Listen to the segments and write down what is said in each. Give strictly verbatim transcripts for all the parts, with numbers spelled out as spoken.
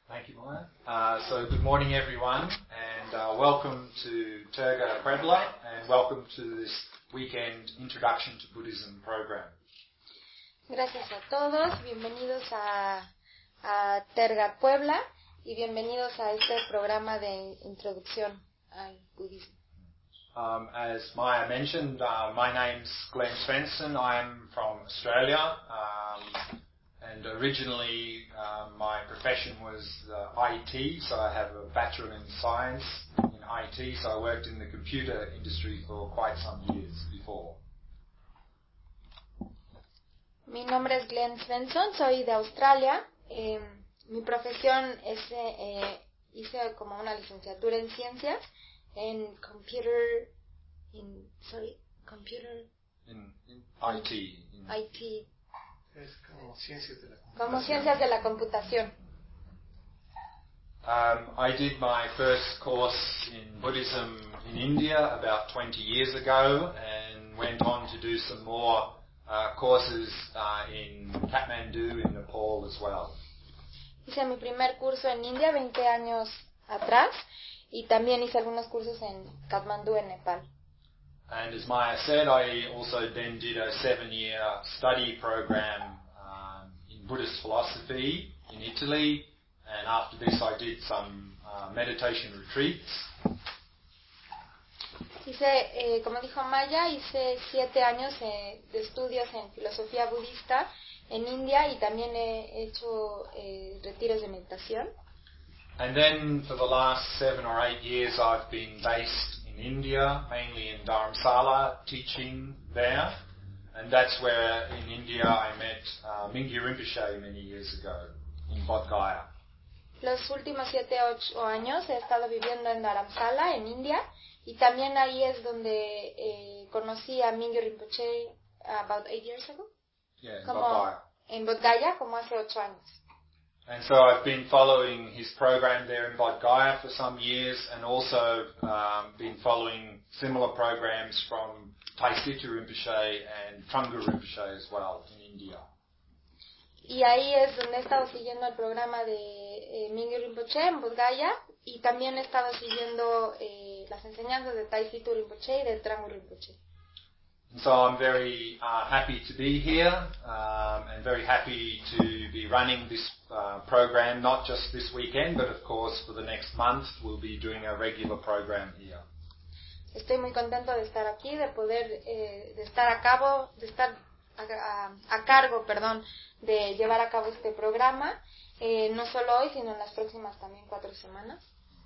Thank you, Maya. Uh, so good morning, everyone, and uh, welcome to Terga Puebla, and welcome to this weekend Introduction to Buddhism program. Gracias a todos, bienvenidos a, a Terga Puebla y bienvenidos a este programa de introducción al budismo. Um, as Maya mentioned, uh, my name's Glenn Svensson. I am from Australia, um, and originally uh, my profession was uh, I T, so I have a Bachelor in Science in I T, so I worked in the computer industry for quite some years before. Mi nombre es Glenn Svensson, soy de Australia. Eh, mi profesión es, eh, hice como una licenciatura en ciencias, en computer, in, sorry, computer, in, in I T. In I T. Es como ciencias de la computación. Como ciencias de la computación. Um, I did my first course in Buddhism in India about twenty years ago, and went on to do some more uh, courses uh, in Kathmandu in Nepal as well. Hice mi primer curso en India veinte años atrás y también hice algunos cursos en Kathmandu en Nepal. And as Maya said, I also then did a seven-year study program um, in Buddhist philosophy in Italy, and after this I did some uh, meditation retreats. Hice, eh, como dijo Maya, hice siete años eh, de estudios en filosofía budista en India y también he hecho eh, retiros de meditación. And then for the last seven or eight years I've been based in India, mainly in Dharamsala, teaching there. And that's where in India I met uh, Mingyur Rinpoche many years ago in Bodh Gaya. Los últimos siete o ocho años he estado viviendo en Dharamsala, en India, y también ahí es donde eh, conocí a Mingyur Rinpoche about eight years ago. Yeah, in como Bodh Gaya. En Bodh Gaya, como hace ocho años. And so I've been following his program there in Bodh Gaya for some years, and also um, been following similar programs from Taisittu Rinpoche and Trungpa Rinpoche as well in India. Y ahí es donde he estado siguiendo el programa de eh, Mingyur Rinpoche en Bodh Gaya, y también he estado siguiendo eh, las enseñanzas de Taisittu Rinpoche y de Trungpa Rinpoche. And so I'm very uh, happy to be here, um, and very happy to be running this uh, program, not just this weekend, but of course for the next month we'll be doing a regular program here. Estoy muy contento de estar aquí, de poder, eh, de estar a cabo, de estar a, a, a cargo, perdón, de llevar a cabo este programa, eh, no solo hoy, sino en las próximas también cuatro semanas.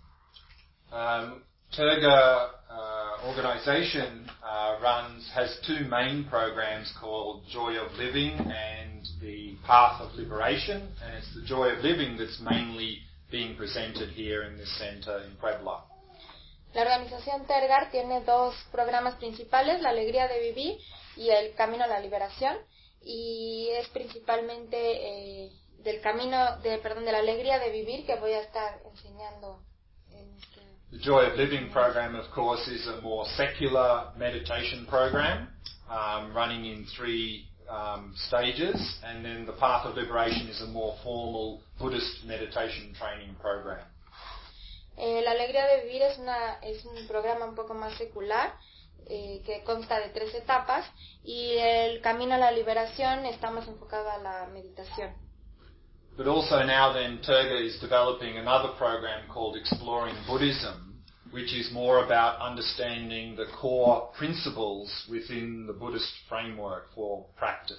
Um, Terga uh, organization uh, runs, has two main programs called Joy of Living and the Path of Liberation, and it's the Joy of Living that's mainly being presented here in this center in Puebla. La organización Tergar tiene dos programas principales, la alegría de vivir y el camino a la liberación, y es principalmente eh, del camino, de, perdón, de la alegría de vivir que voy a estar enseñando en este. The Joy of Living program, of course, is a more secular meditation program, um, running in three um, stages, and then the Path of Liberation is a more formal Buddhist meditation training program. Eh, la alegría de vivir es, una, es un programa un poco más secular, eh, que consta de tres etapas, y el camino a la liberación está más enfocado a la meditación. But also now then Terga is developing another program called Exploring Buddhism, which is more about understanding the core principles within the Buddhist framework for practice.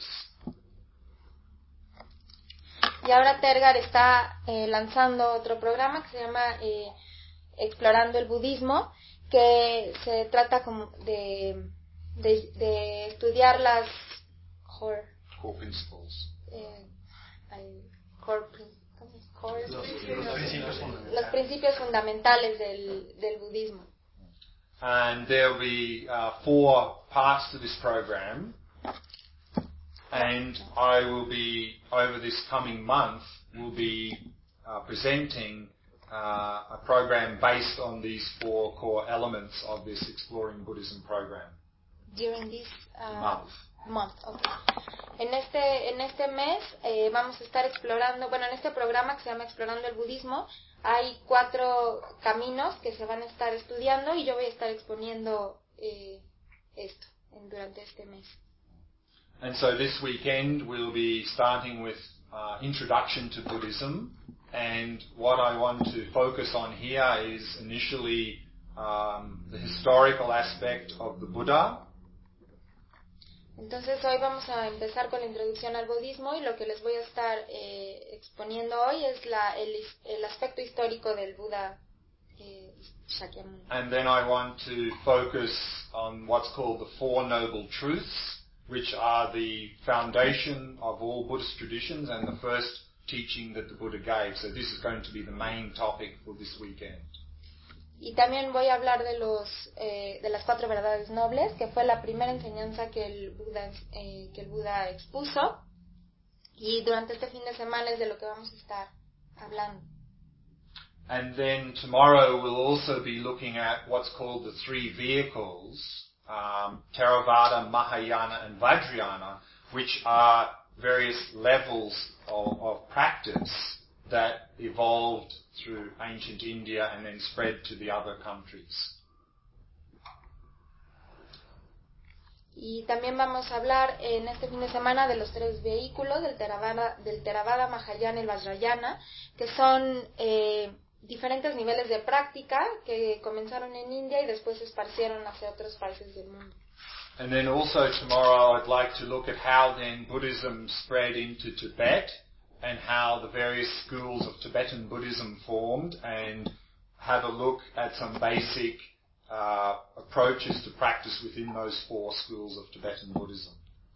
Y ahora Tergar está eh, lanzando otro programa que se llama eh, Explorando el Budismo, que se trata como de, de, de estudiar las core, Core principles. Eh, core, core, Los, los principios fundamentales. los principios fundamentales del, del budismo. And there will be uh, four parts to this program. And I will be, over this coming month, will be uh, presenting uh, a program based on these four core elements of this Exploring Buddhism program. During this uh, month. month. Okay. En este en este mes eh, vamos a estar explorando, bueno, en este programa que se llama Explorando el Budismo, hay cuatro caminos que se van a estar estudiando y yo voy a estar exponiendo eh, esto en, durante este mes. And so this weekend we'll be starting with uh, Introduction to Buddhism, and what I want to focus on here is initially um, the historical aspect of the Buddha. Entonces hoy vamos a empezar con la introducción al budismo y lo que les voy a estar eh, exponiendo hoy es la, el, el aspecto histórico del Buda eh, Shakyamuni. And then I want to focus on what's called the Four Noble Truths, which are the foundation of all Buddhist traditions and the first teaching that the Buddha gave. So this is going to be the main topic for this weekend. Y también voy a hablar de los eh, de las cuatro verdades nobles, que fue la primera enseñanza que el Buda eh, que el Buda expuso, y durante este fin de semana es de lo que vamos a estar hablando. And then tomorrow we'll also be looking at what's called the three vehicles, um, Theravada, Mahayana and Vajrayana, which are various levels of, of practice that evolved through ancient India and then spread to the other countries. Y también vamos a hablar en este fin de semana de los tres vehículos, del Theravada, del Theravada, Mahayana y Vajrayana, que son eh, diferentes niveles de práctica que comenzaron en India y después se esparcieron hacia otros países del mundo. And then also tomorrow I'd like to look at how then Buddhism spread into Tibet, and how the various schools of Tibetan Buddhism formed, and have a look at some basic uh, approaches to practice within those four schools of Tibetan Buddhism.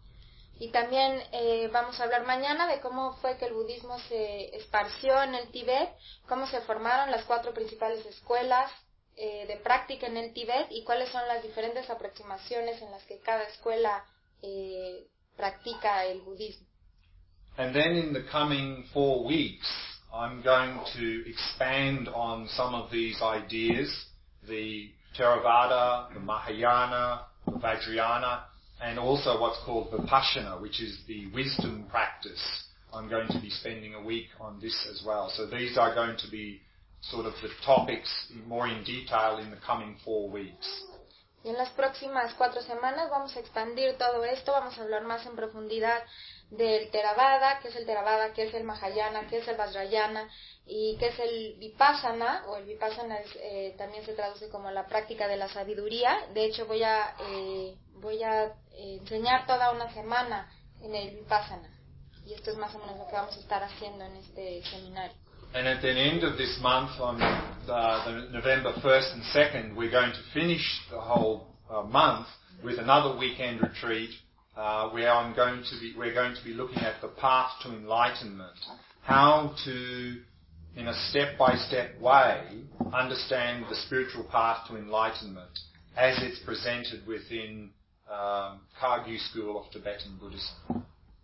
Y también eh, vamos a hablar mañana de cómo fue que el budismo se esparció en el Tíbet, cómo se formaron las cuatro principales escuelas eh, de práctica en el Tíbet y cuáles son las diferentes aproximaciones en las que cada escuela eh, practica el budismo. And then in the coming four weeks, I'm going to expand on some of these ideas, the Theravada, the Mahayana, the Vajrayana, and also what's called Vipassana, which is the wisdom practice. I'm going to be spending a week on this as well. So these are going to be sort of the topics more in detail in the coming four weeks. Y en las próximas cuatro semanas vamos a expandir todo esto, vamos a hablar más en profundidad del Theravada, qué es el Theravada, qué es el Mahayana, qué es el Vajrayana y qué es el Vipassana, o el Vipassana es, eh, también se traduce como la práctica de la sabiduría. De hecho voy a eh, voy a eh, enseñar toda una semana en el Vipassana y esto es más o menos lo que vamos a estar haciendo en este seminario. And at the end of this month, on uh, the November first and second, we're going to finish the whole uh, month with another weekend retreat uh, where I'm going to be, we're going to be looking at the path to enlightenment, how to, in a step-by-step way, understand the spiritual path to enlightenment as it's presented within um, Kagyu school of Tibetan Buddhism.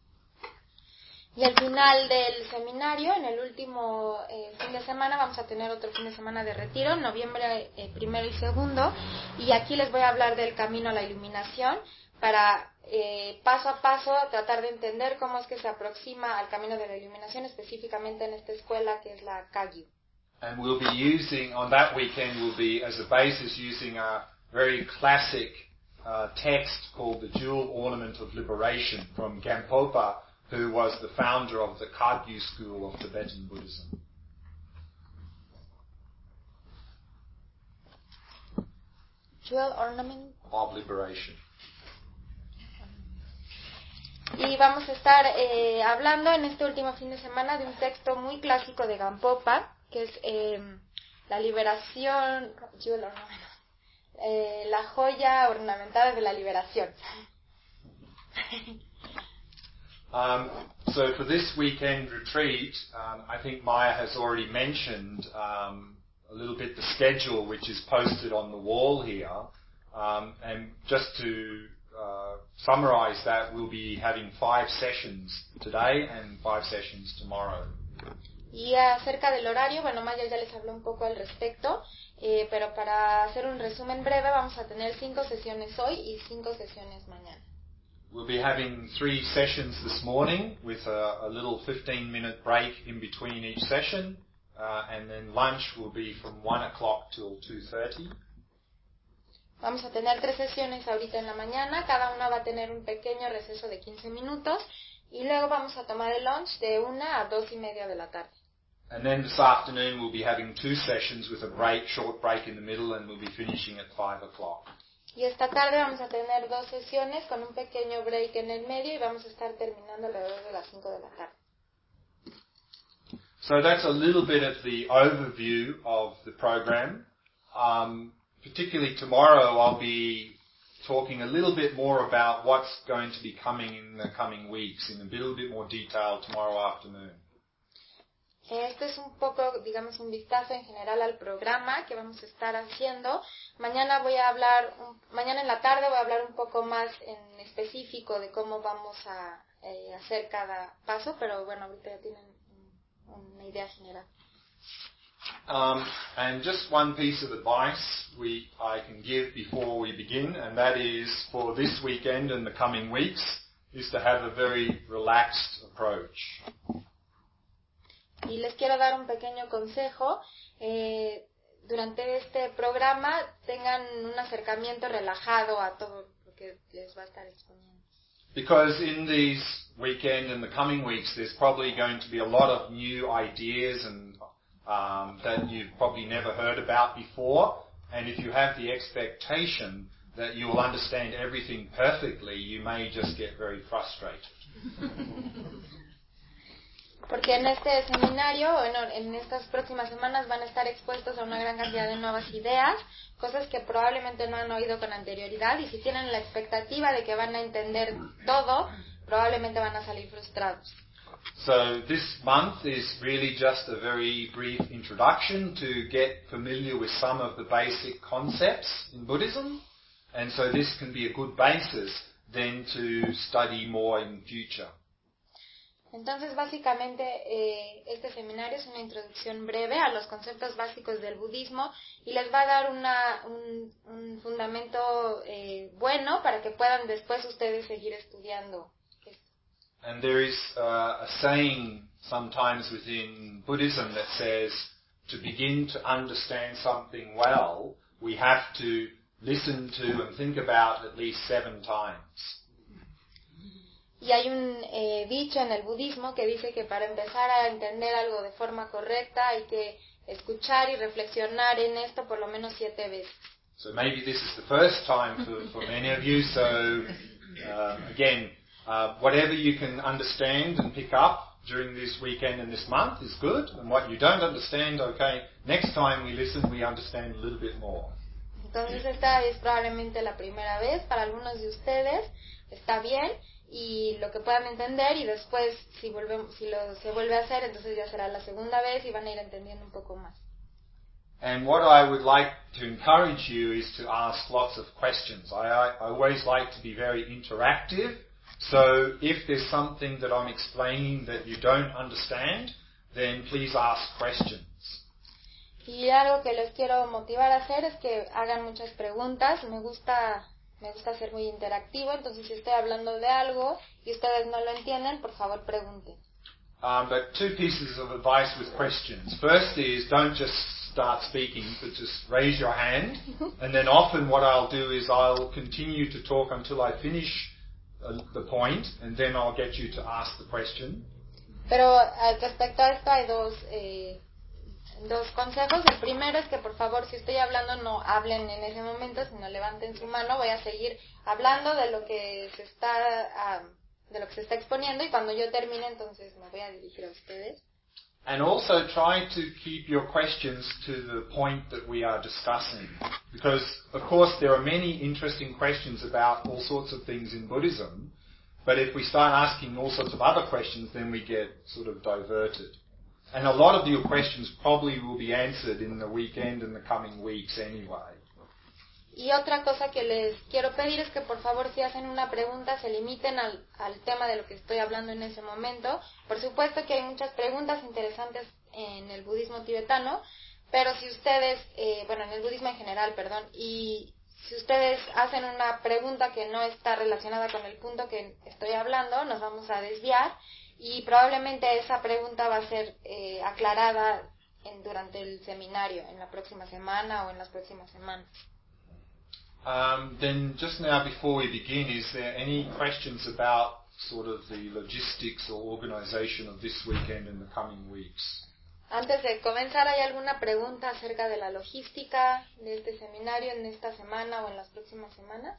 Y al final del seminario, en el último eh, fin de semana, vamos a tener otro fin de semana de retiro, en noviembre eh, primero y segundo, y aquí les voy a hablar del camino a la iluminación, para eh, paso a paso tratar de entender cómo es que se aproxima al camino de la iluminación, específicamente en esta escuela que es la Kagyu. And we'll be using, on that weekend, we'll be, as a basis, using a very classic uh, text called the Jewel Ornament of Liberation from Gampopa, who was the founder of the Kagyu school of Tibetan Buddhism. Jewel Ornament of Liberation. Y vamos a estar eh, hablando en este último fin de semana de un texto muy clásico de Gampopa, que es eh, la liberación, Jewel Ornament, eh, la joya ornamentada de la liberación. Um, so for this weekend retreat, um, I think Maya has already mentioned um, a little bit the schedule which is posted on the wall here. Um, and just to uh, summarize that, we'll be having five sessions today and five sessions tomorrow. Y acerca del horario, bueno, Maya ya les habló un poco al respecto, eh, pero para hacer un resumen breve vamos a tener cinco sesiones hoy y cinco sesiones mañana. we'll be having three sessions this morning with a, a little fifteen minute break in between each session, uh, and then lunch will be from one o'clock till two thirty. Vamos a tener tres sesiones ahorita en la mañana, cada una va a tener un pequeño receso de quince minutos y luego vamos a tomar el lunch de una a dos y media de la tarde. And then this afternoon we'll be having two sessions with a break, short break in the middle, and we'll be finishing at five o'clock. Y esta tarde vamos a tener dos sesiones con un pequeño break en el medio y vamos a estar terminando alrededor de las cinco de la tarde. So that's a little bit of the overview of the program. Um, particularly tomorrow I'll be talking a little bit more about what's going to be coming in the coming weeks in a little bit more detail tomorrow afternoon. Este es un poco, digamos, un vistazo en general al programa que vamos a estar haciendo. Mañana voy a hablar, un, mañana en la tarde voy a hablar un poco más en específico de cómo vamos a eh, hacer cada paso, pero bueno, ahorita ya tienen una idea general. Um, and just one piece of advice we I can give before we begin, and that is for this weekend and the coming weeks, is to have a very relaxed approach. Y les quiero dar un pequeño consejo. Eh, durante este programa tengan un acercamiento relajado a todo lo que les va a estar exponiendo. Because in these weekend and the coming weeks, there's probably going to be a lot of new ideas and um, that you've probably never heard about before. And if you have the expectation that you will understand everything perfectly, you may just get very frustrated. Porque en este seminario, bueno, en estas próximas semanas van a estar expuestos a una gran cantidad de nuevas ideas, cosas que probablemente no han oído con anterioridad, y si tienen la expectativa de que van a entender todo, probablemente van a salir frustrados. So this month is really just a very brief introduction to get familiar with some of the basic concepts in Buddhism, and so this can be a good basis then to study more in future. Entonces, básicamente, eh, este seminario es una introducción breve a los conceptos básicos del budismo y les va a dar una, un, un fundamento eh, bueno para que puedan después ustedes seguir estudiando esto. And there is uh, a saying sometimes within Buddhism that says, to begin to understand something well, we have to listen to and think about at least seven times. Y hay un eh, dicho en el budismo que dice que para empezar a entender algo de forma correcta hay que escuchar y reflexionar en esto por lo menos siete veces. So maybe this is the first time for, for many of you. So uh, again, uh, whatever you can understand and pick up during this weekend and this month is good. And what you don't understand, okay, next time we listen, we understand a little bit more. Entonces esta es probablemente la primera vez para algunos de ustedes. Está bien. Y lo que puedan entender, y después si volvemos, si lo se vuelve a hacer, entonces ya será la segunda vez y van a ir entendiendo un poco más. And what I would like to encourage you is to ask lots of questions. I, I, I always like to be very interactive, so if there's something that I'm explaining that you don't understand, then please ask questions. Y algo que les quiero motivar a hacer es que hagan muchas preguntas. Me gusta Me gusta ser muy interactivo, entonces si estoy hablando de algo y ustedes no lo entienden, por favor pregunten. Um, but two pieces of advice with questions. First is don't just start speaking, but just raise your hand. And then often what I'll do is I'll continue to talk until I finish uh, the point, and then I'll get you to ask the question. Pero uh, respecto a esto hay dos... Eh, Dos consejos. El primero es que por favor, si estoy hablando, no hablen en ese momento, sino levanten su mano. Voy a seguir hablando de lo que se está uh, de lo que se está exponiendo, y cuando yo termine, entonces me voy a dirigir a ustedes. And also try to keep your questions to the point that we are discussing, because of course there are many interesting questions about all sorts of things in Buddhism, but if we start asking all sorts of other questions, then we get sort of diverted. And a lot of your questions probably will be answered in the weekend and the coming weeks anyway. Y otra cosa que les quiero pedir es que por favor, si hacen una pregunta, se limiten al, al tema de lo que estoy hablando en ese momento. Por supuesto que hay muchas preguntas interesantes en el budismo tibetano, pero si ustedes, eh, bueno, en el budismo en general, perdón, y si ustedes hacen una pregunta que no está relacionada con el punto que estoy hablando, nos vamos a desviar y probablemente esa pregunta va a ser eh, aclarada en, durante el seminario, en la próxima semana o en las próximas semanas. Um, then just now before we begin, is there any questions about sort of the logistics or organization of this weekend and the coming weeks? Antes de comenzar, ¿hay alguna pregunta acerca de la logística de este seminario en esta semana o en las próximas semanas?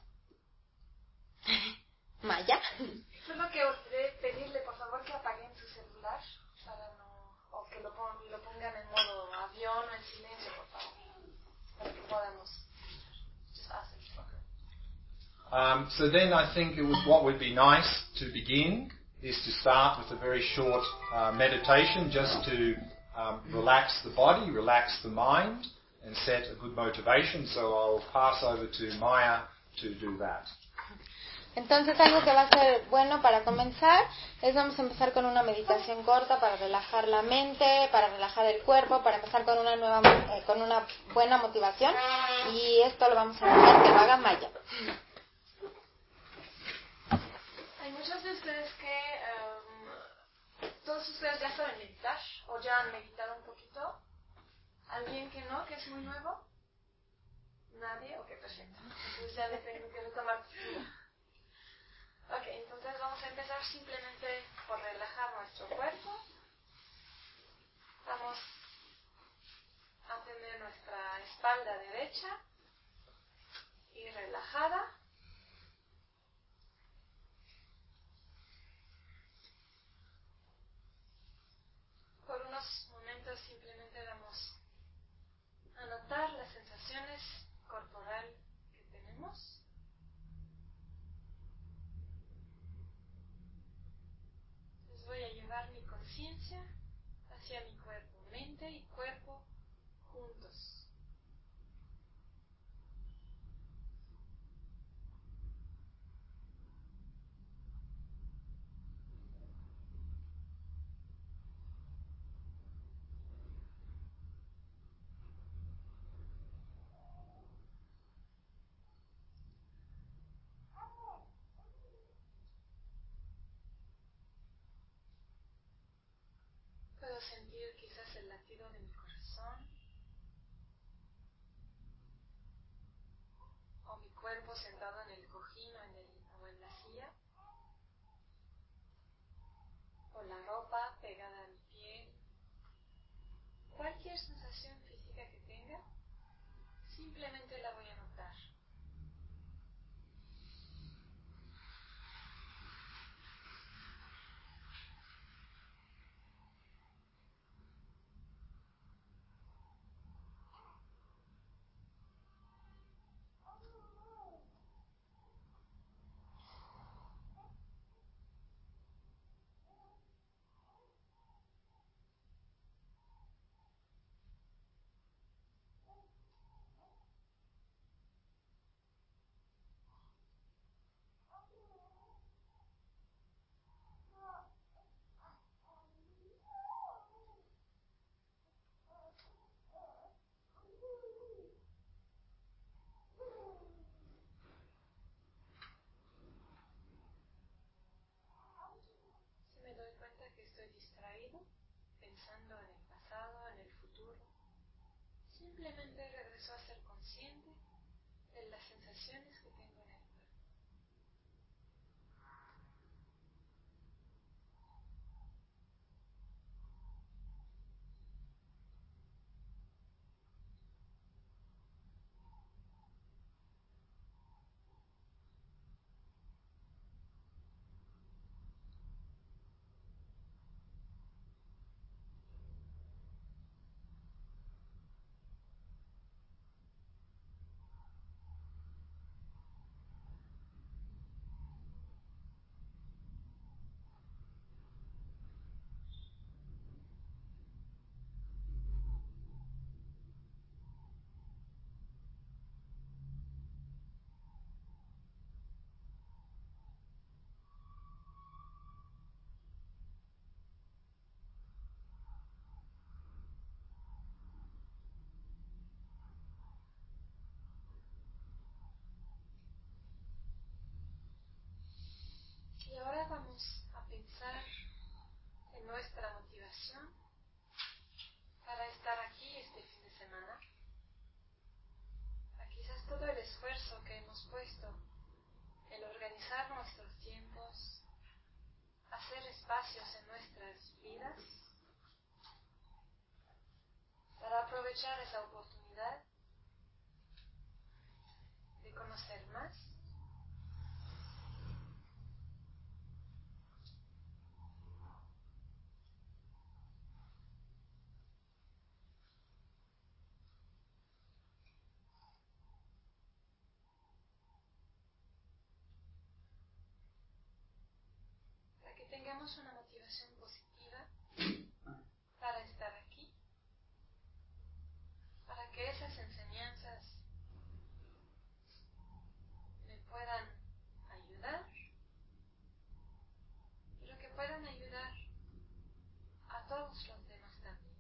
Maya. Solo que olvidé pedirle por favor que apaguen su celular para no, o que lo, pon, lo pongan en modo avión o en silencio, por favor, para que podamos. Just ask it. Um, so then I think it would, what would be nice to begin is to start with a very short uh, meditation just to um, relax the body, relax the mind and set a good motivation. So I'll pass over to Maya to do that. Entonces algo que va a ser bueno para comenzar es vamos a empezar con una meditación corta para relajar la mente, para relajar el cuerpo, para empezar con una nueva eh, con una buena motivación y esto lo vamos a dejar que lo haga Maya. Hay muchos de ustedes que um, todos ustedes ya saben meditar o ya han meditado un poquito. ¿Alguien que no, que es muy nuevo? ¿Nadie? Ok, perfecto. Entonces ya le tengo que tomar postura. Ok, entonces vamos a empezar simplemente por relajar nuestro cuerpo. Vamos a tener nuestra espalda derecha y relajada. Por unos momentos simplemente vamos a notar las sensaciones corporales que tenemos. Voy a llevar mi conciencia hacia mi cuerpo, mente y cuerpo juntos. Puedo sentir quizás el latido de mi corazón o mi cuerpo sentado en el cojín o en, el, o en la silla o la ropa pegada a mi piel. Cualquier sensación física que tenga, simplemente la voy a notar. Que estoy distraído, pensando en el pasado, en el futuro, simplemente regreso a ser consciente de las sensaciones que tengo en el cuerpo. espacios en nuestras vidas para aprovechar esa oportunidad de conocer más para que tengamos una motivación positiva para estar aquí, para que esas enseñanzas me puedan ayudar, pero que puedan ayudar a todos los demás también.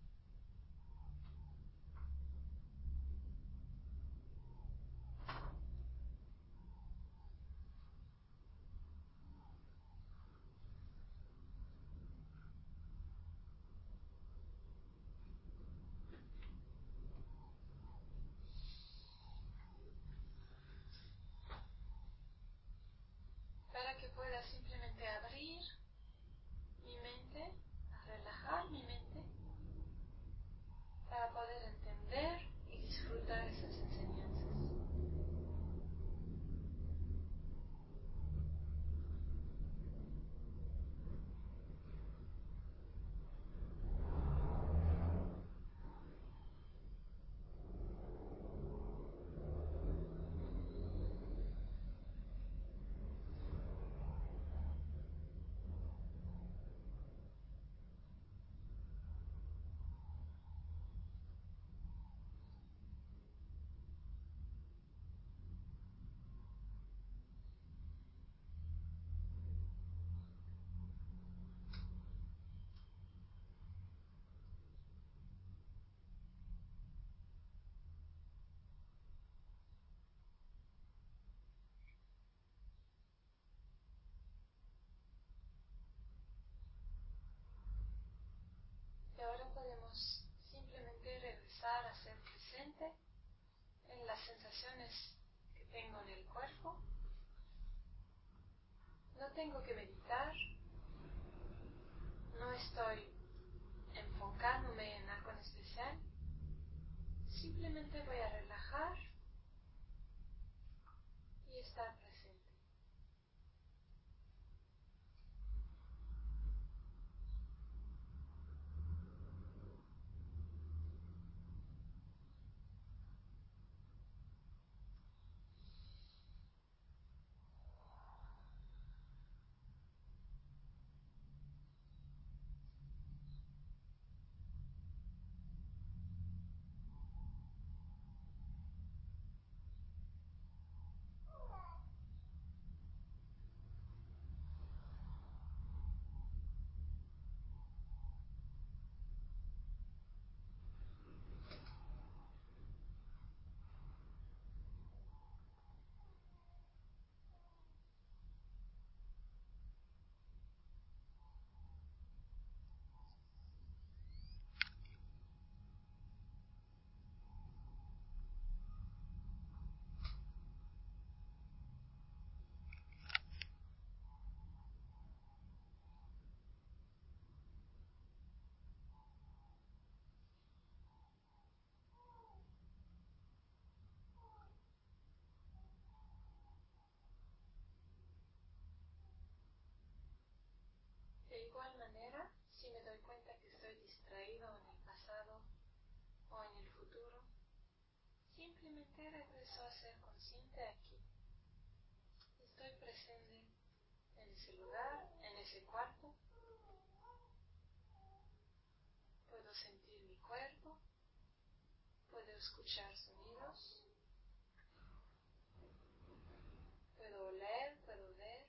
Para que pueda simplemente abrir mi mente, a relajar mi mente, para poder entender y disfrutar esas enseñanzas. Y ahora podemos simplemente regresar a ser presente en las sensaciones que tengo en el cuerpo. No tengo que meditar, no estoy enfocándome en algo en especial, simplemente voy a relajar y estar presente. De igual manera, si me doy cuenta que estoy distraído en el pasado o en el futuro, simplemente regreso a ser consciente aquí. Estoy presente en ese lugar, en ese cuarto. Puedo sentir mi cuerpo, puedo escuchar sonidos, puedo oler, puedo ver.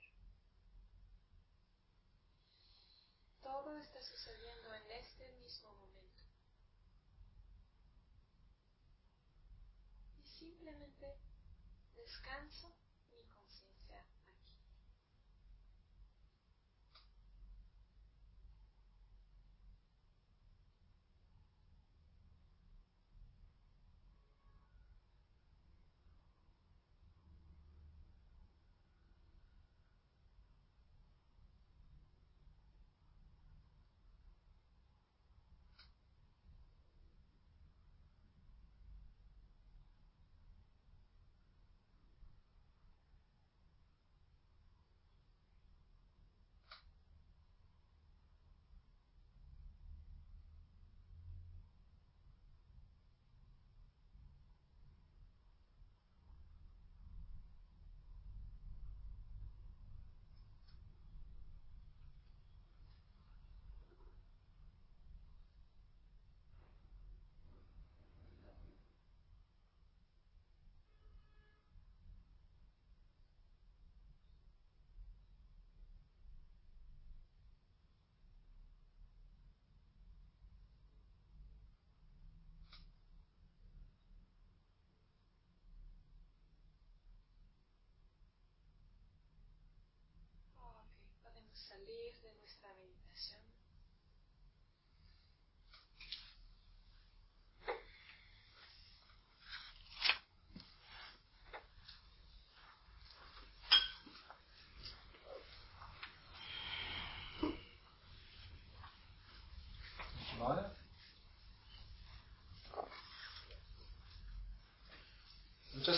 Todo está sucediendo en este mismo momento. Y simplemente descanso mi conciencia aquí.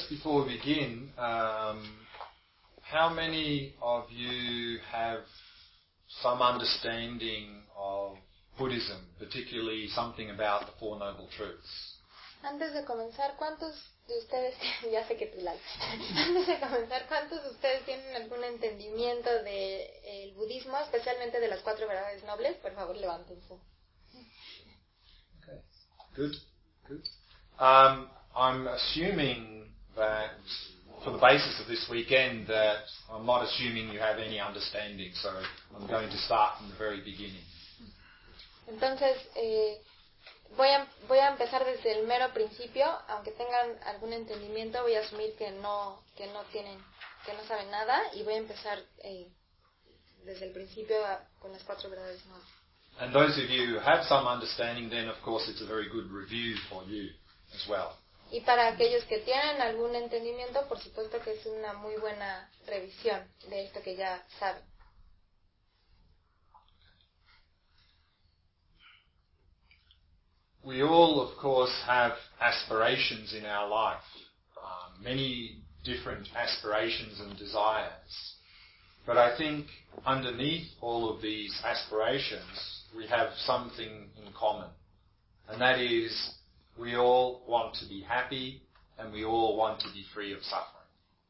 just before we begin, um, how many of you have some understanding of Buddhism, particularly something about the Four Noble Truths? Antes de comenzar, ¿cuántos de ustedes, ya sé que tú la antes de comenzar, ¿cuántos de ustedes tienen algún entendimiento del budismo, especialmente de las cuatro verdades nobles? Por favor, levántense. Okay, good, good. Um, I'm assuming that, for the basis of this weekend, that I'm not assuming you have any understanding, so I'm going to start from the very beginning. Entonces, eh, voy a voy a empezar desde el mero principio, aunque tengan algún entendimiento, voy a asumir que no que no tienen, que no saben nada, y voy a empezar eh, desde el principio a, con las cuatro verdades nobles. And those of you who have some understanding, then of course it's a very good review for you as well. Y para aquellos que tienen algún entendimiento, por supuesto que es una muy buena revisión de esto que ya saben. We all, of course, have aspirations in our life, um, many different aspirations and desires. But I think underneath all of these aspirations, we have something in common. And that is, we all want to be happy and we all want to be free of suffering.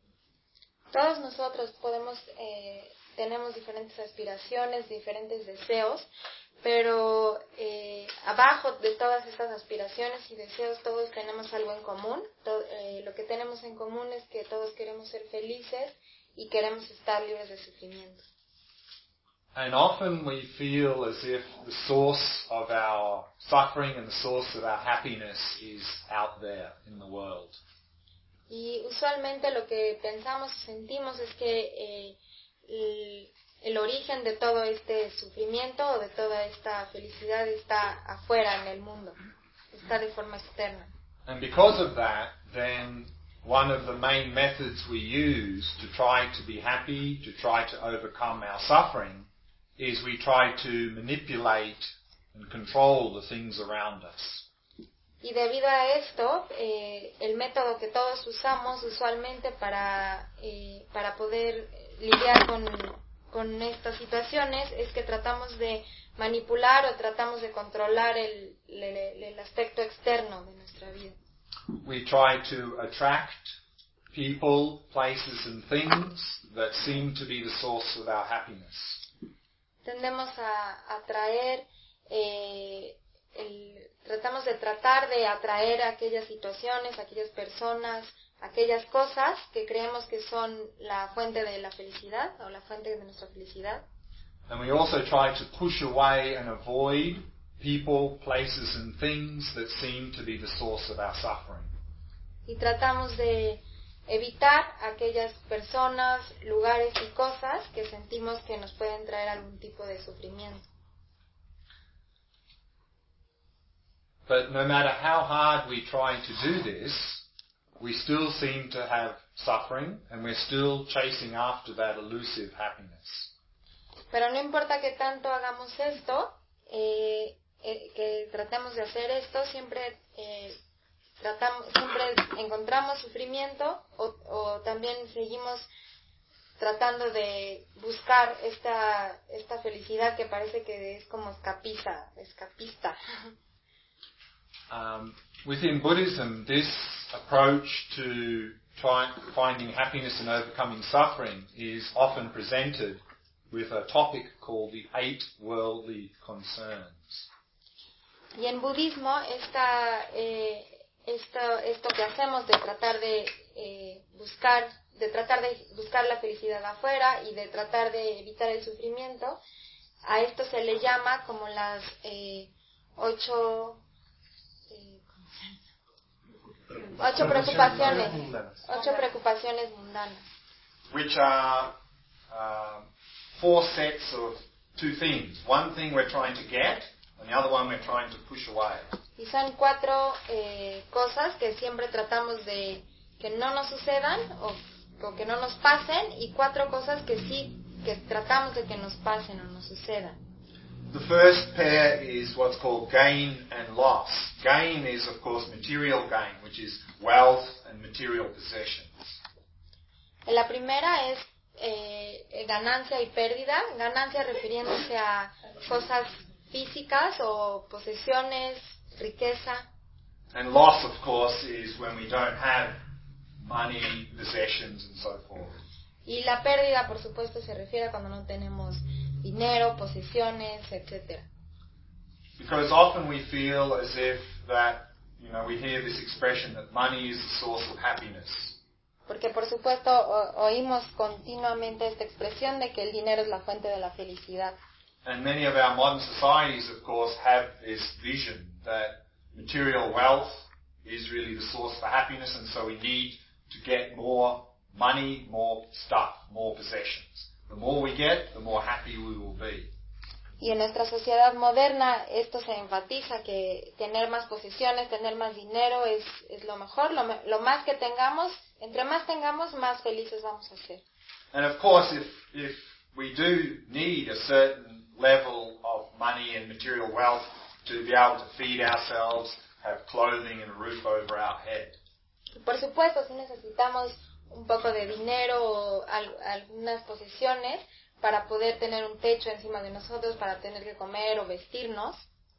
Todos nosotros podemos, eh, tenemos diferentes aspiraciones, diferentes deseos, pero eh, abajo de todas estas aspiraciones y deseos todos tenemos algo en común. Todo, eh, lo que tenemos en común es que todos queremos ser felices y queremos estar libres de sufrimiento. And often we feel as if the source of our suffering and the source of our happiness is out there in the world. Y usualmente lo que pensamos y sentimos es que eh, el, el origen de todo este sufrimiento o de toda esta felicidad está afuera en el mundo, está de forma externa. And because of that, then one of the main methods we use to try to be happy, to try to overcome our suffering, is we try to manipulate and control the things around us. Y debido a esto, eh, el método que todos usamos usualmente para, eh, para poder lidiar con, con estas situaciones es que tratamos de manipular o tratamos de controlar el, el, el aspecto externo de nuestra vida. We try to attract people, places and things that seem to be the source of our happiness. Tendemos a atraer, eh, el, tratamos de tratar de atraer aquellas situaciones, aquellas personas, aquellas cosas que creemos que son la fuente de la felicidad o la fuente de nuestra felicidad. And we also try to push away and avoid people, places and things that seem to be the source of our suffering. Y tratamos de evitar aquellas personas, lugares y cosas que sentimos que nos pueden traer algún tipo de sufrimiento. But no matter how hard we try to do this, we still seem to have suffering and we're still chasing after that elusive happiness. Pero no importa que tanto hagamos esto, eh, eh, que tratemos de hacer esto, siempre eh, tratamos, siempre encontramos sufrimiento o, o también seguimos tratando de buscar esta esta felicidad que parece que es como escapista, escapista. Um, within Buddhism, this approach to try, finding happiness and overcoming suffering is often presented with a topic called the eight worldly concerns. Y en budismo esta, eh, esto, esto que hacemos de tratar de eh, buscar, de tratar de buscar la felicidad afuera y de tratar de evitar el sufrimiento, a esto se le llama como las eh, ocho eh, ocho preocupaciones, ocho preocupaciones mundanas. Which are uh, four sets of two things. One thing we're trying to get, and the other one we're trying to push away. Y son cuatro eh, cosas que siempre tratamos de que no nos sucedan o, o que no nos pasen, y cuatro cosas que sí, que tratamos de que nos pasen o nos sucedan. The first pair is what's called gain and loss. Gain is, of course, material gain, which is wealth and material possessions. La primera es eh, ganancia y pérdida. Ganancia refiriéndose a cosas físicas o posesiones, riqueza. And loss, of course, is when we don't have money, possessions, and so forth. Y la pérdida, por supuesto, se refiere a cuando no tenemos dinero, posesiones, etcétera. Because often we feel as if that, you know, we hear this expression that money is the source of happiness. Porque por supuesto o- oímos continuamente esta expresión de que el dinero es la fuente de la felicidad. And many of our modern societies, of course, have this vision that material wealth is really the source for happiness, and so we need to get more money, more stuff, more possessions. The more we get, the more happy we will be. Y en nuestra sociedad moderna esto se enfatiza, que tener más posesiones, tener más dinero es, es lo mejor. Lo, me- lo más que tengamos, entre más tengamos, más felices vamos a ser. And of course, if, if we do need a certain level of money and material wealth to be able to feed ourselves, have clothing and a roof over our head. Y por supuesto, si necesitamos un poco de dinero o al- algunas posesiones para poder tener un techo encima de nosotros, para tener que comer o vestirnos.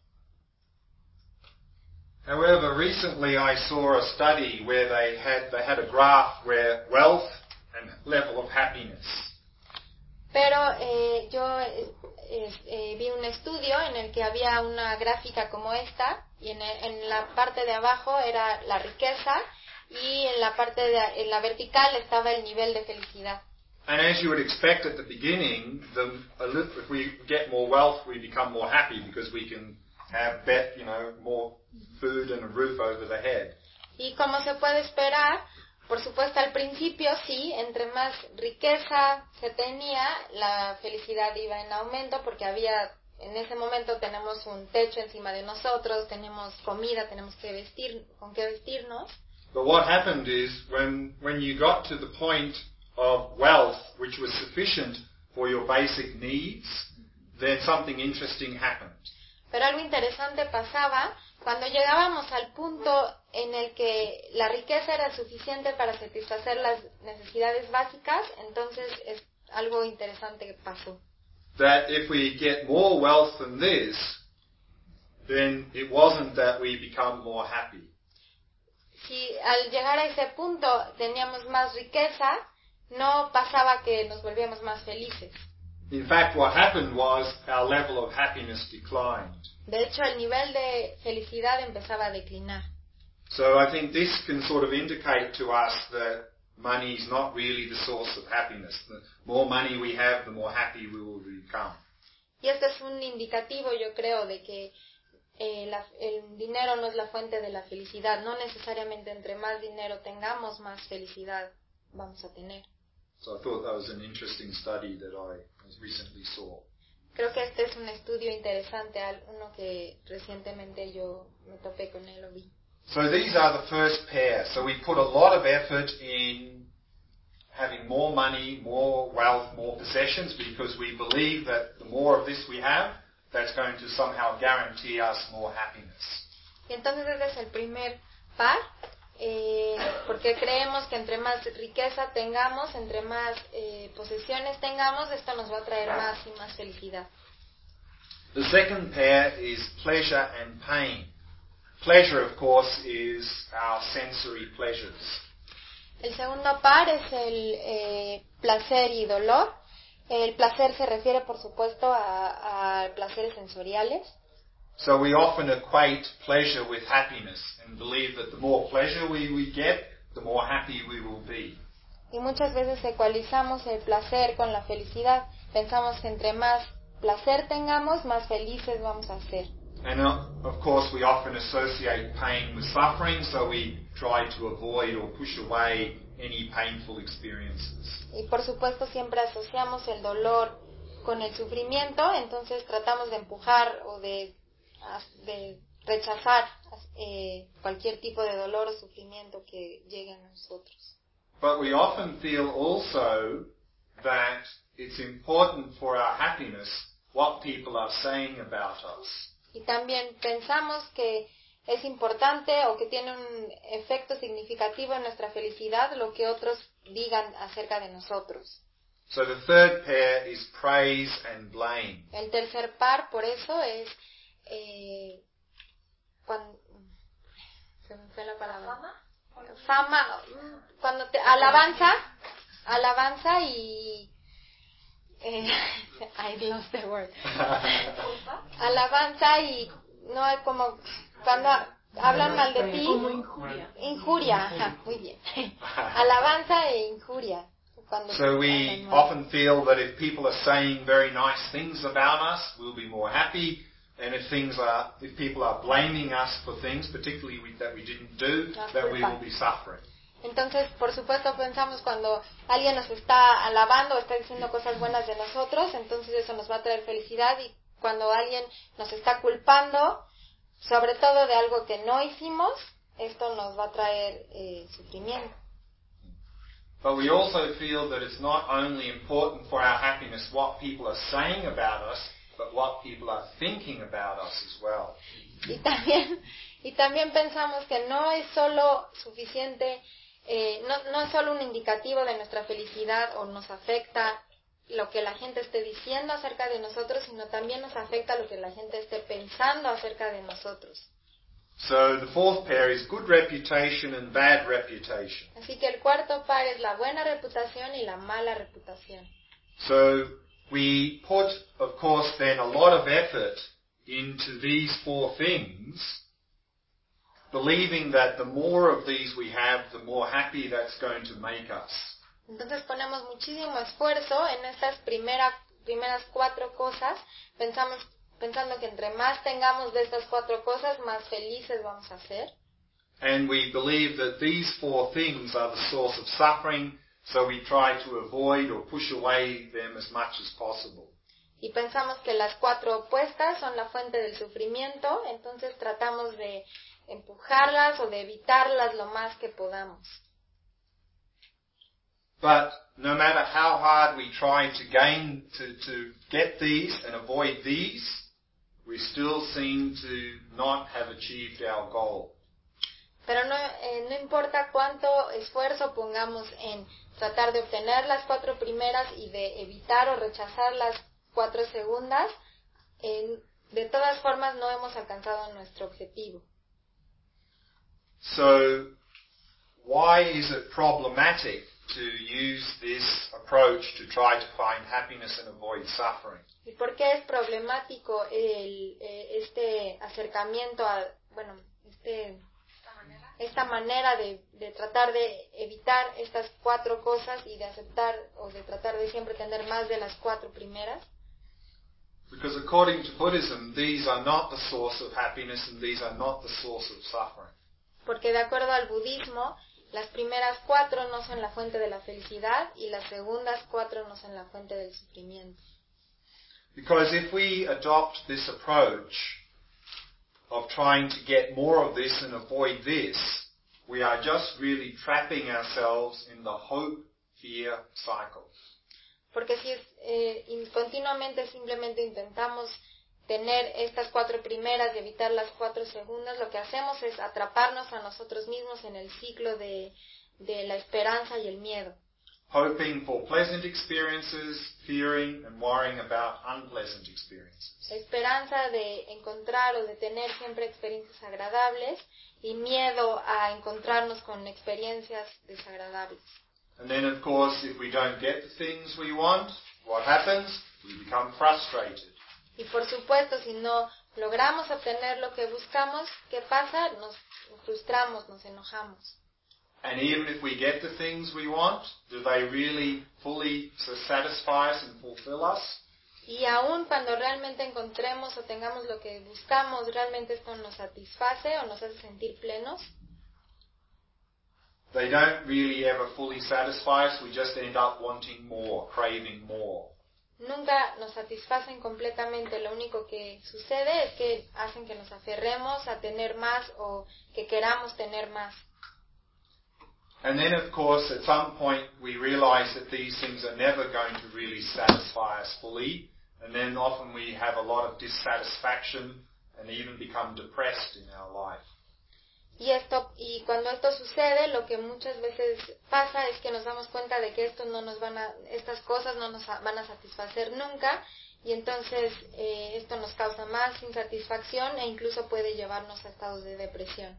However, recently I saw a study where they had they had a graph where wealth and level of happiness. Pero eh, yo eh, eh, eh, vi un estudio en el que había una gráfica como esta, y en, el- en la parte de abajo era la riqueza, y en la parte de, en la vertical estaba el nivel de felicidad. And as you would expect at the beginning, the, a little, if we get more wealth, we become more happy because we can have bet, you know, more food and a roof over the head. Y como se puede esperar, por supuesto al principio sí, entre más riqueza se tenía, la felicidad iba en aumento, porque había, en ese momento tenemos un techo encima de nosotros, tenemos comida, tenemos que vestir, con qué vestirnos. But what happened is when, when you got to the point of wealth which was sufficient for your basic needs, then something interesting happened. Pero algo interesante pasaba cuando llegábamos al punto en el que la riqueza era suficiente para satisfacer las necesidades básicas. Entonces es algo interesante que pasó. That if we get more wealth than this, then it wasn't that we become more happy. Si al llegar a ese punto teníamos más riqueza, no pasaba que nos volvíamos más felices. In fact, what happened was our level of happiness declined. De hecho, el nivel de felicidad empezaba a declinar. So I think this can sort of indicate to us that money is not really the source of happiness. The more money we have, the more happy we will become. Y este es un indicativo, yo creo, de que eh, la- el dinero no es la fuente de la felicidad. No necesariamente entre más dinero tengamos, más felicidad vamos a tener. So I thought that was an interesting study that I recently saw. Creo que este es un estudio interesante, al- uno que recientemente yo me topé con él o vi. So these are the first pair. So we put a lot of effort in having more money, more wealth, more possessions, because we believe that the more of this we have, that's going to somehow guarantee us more happiness. Y entonces ese es el primer par, eh, porque creemos que entre más riqueza tengamos, entre más eh, posesiones tengamos, esto nos va a traer más y más felicidad. The second pair is pleasure and pain. Pleasure, of course, is our sensory pleasures. El segundo par es el eh, placer y dolor. El placer se refiere, por supuesto, a, a placeres sensoriales. So we often equate pleasure with happiness and believe that the more pleasure we, we get, the more happy we will be. Y muchas veces ecualizamos el placer con la felicidad. Pensamos que entre más placer tengamos, más felices vamos a ser. And uh, of course we often associate pain with suffering, so we try to avoid or push away any painful experiences. Y por supuesto siempre asociamos el dolor con el sufrimiento, entonces tratamos de empujar o de, de rechazar eh, cualquier tipo de dolor o sufrimiento que llegue a nosotros. But we often feel also that it's important for our happiness what people are saying about us. Y también pensamos que es importante o que tiene un efecto significativo en nuestra felicidad lo que otros digan acerca de nosotros. So the third pair is praise and blame. El tercer par, por eso, es eh, cuando se me fue la palabra. ¿Fama? Fama, cuando te alabanza, alabanza y eh, I lost the word. Alabanza y no es como cuando hablan mal de ti. Como injuria. Injuria, ajá, muy bien. Alabanza e injuria. Cuando So we often feel that if people are saying very nice things about us, we'll be more happy. And if things are, if people are blaming us for things, particularly we, that we didn't do, then we will be suffering. Entonces, por supuesto, pensamos cuando alguien nos está alabando o está diciendo cosas buenas de nosotros, entonces eso nos va a traer felicidad. Y cuando alguien nos está culpando, sobre todo de algo que no hicimos, esto nos va a traer eh, sufrimiento. But we also feel that it's not only important for our happiness what people are saying about us, but what people are thinking about us as well. Y también, y también pensamos que no es solo suficiente, eh, no, no es solo un indicativo de nuestra felicidad o nos afecta lo que la gente esté diciendo acerca de nosotros, sino también nos afecta lo que la gente esté pensando acerca de nosotros. So the fourth pair is good reputation and bad reputation. Así que el cuarto par es la buena reputación y la mala reputación. So we put, of course, then a lot of effort into these four things, believing that the more of these we have, the more happy that's going to make us. Entonces ponemos muchísimo esfuerzo en estas primera, primeras cuatro cosas, pensamos pensando que entre más tengamos de estas cuatro cosas, más felices vamos a ser. And we believe that these four things are the source of suffering, so we try to avoid or push away them as much as possible. Y pensamos que las cuatro opuestas son la fuente del sufrimiento, entonces tratamos de empujarlas o de evitarlas lo más que podamos. But no matter how hard we try to gain, to, to get these and avoid these, we still seem to not have achieved our goal. Pero no, eh, no importa cuánto esfuerzo pongamos en tratar de obtener las cuatro primeras y de evitar o rechazar las cuatro segundas, eh, de todas formas no hemos alcanzado nuestro objetivo. So, why is it problematic to use this approach to try to find happiness and avoid suffering? ¿Y por qué es problemático el, eh, este acercamiento a, bueno, este, ¿Esta manera? esta manera de, de tratar de evitar estas cuatro cosas y de aceptar o de tratar de siempre tener más de las cuatro primeras? Because according to Buddhism, these are not the source of happiness and these are not the source of suffering. Porque de acuerdo al budismo, las primeras cuatro no son la fuente de la felicidad y las segundas cuatro no son la fuente del sufrimiento. Because if we adopt this approach of trying to get more of this and avoid this, we are just really trapping ourselves in the hope-fear cycle. Porque si es, eh, in, continuamente simplemente intentamos tener estas cuatro primeras y evitar las cuatro segundas, lo que hacemos es atraparnos a nosotros mismos en el ciclo de, de la esperanza y el miedo. Hoping for pleasant experiences, fearing and worrying about unpleasant experiences. Esperanza de encontrar o de tener siempre experiencias agradables y miedo a encontrarnos con experiencias desagradables. And then, of course, if we don't get the things we want, what happens? We become frustrated. Y por supuesto, si no logramos obtener lo que buscamos, ¿qué pasa? Nos frustramos, nos enojamos. And even if we get the things we want, do they really fully satisfy us and fulfill us? Y aún cuando realmente encontremos o tengamos lo que buscamos, ¿realmente esto nos satisface o nos hace sentir plenos? They don't really ever fully satisfy us. We just end up wanting more, craving more. Nunca nos satisfacen completamente. Lo único que sucede es que hacen que nos aferremos a tener más o que queramos tener más. And then, of course, at some point we realize that these things are never going to really satisfy us fully, and then often we have a lot of dissatisfaction and even become depressed in our life. Y esto, y cuando esto sucede, lo que muchas veces pasa es que nos damos cuenta de que esto no nos van a, estas cosas no nos van a satisfacer nunca, y entonces eh, esto nos causa más insatisfacción e incluso puede llevarnos a estados de depresión.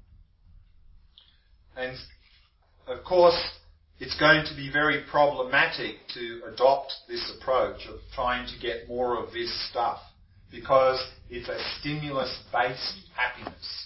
And of course, it's going to be very problematic to adopt this approach of trying to get more of this stuff, because it's a stimulus-based happiness.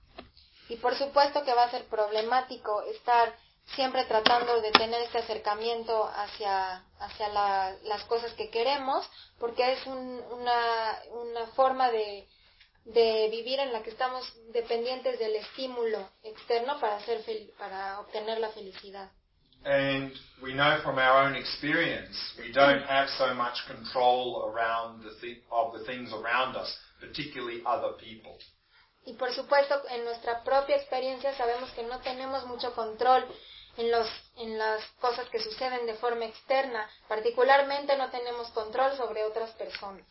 Y por supuesto que va a ser problemático estar siempre tratando de tener este acercamiento hacia, hacia la, las cosas que queremos, porque es un, una, una forma de, de vivir en la que estamos dependientes del estímulo externo para, ser fel- para obtener la felicidad. And we know from our own experience, we don't have so much control around the thi- of the things around us, particularly other people. Y por supuesto, en nuestra propia experiencia sabemos que no tenemos mucho control en, los, en las cosas que suceden de forma externa. Particularmente no tenemos control sobre otras personas.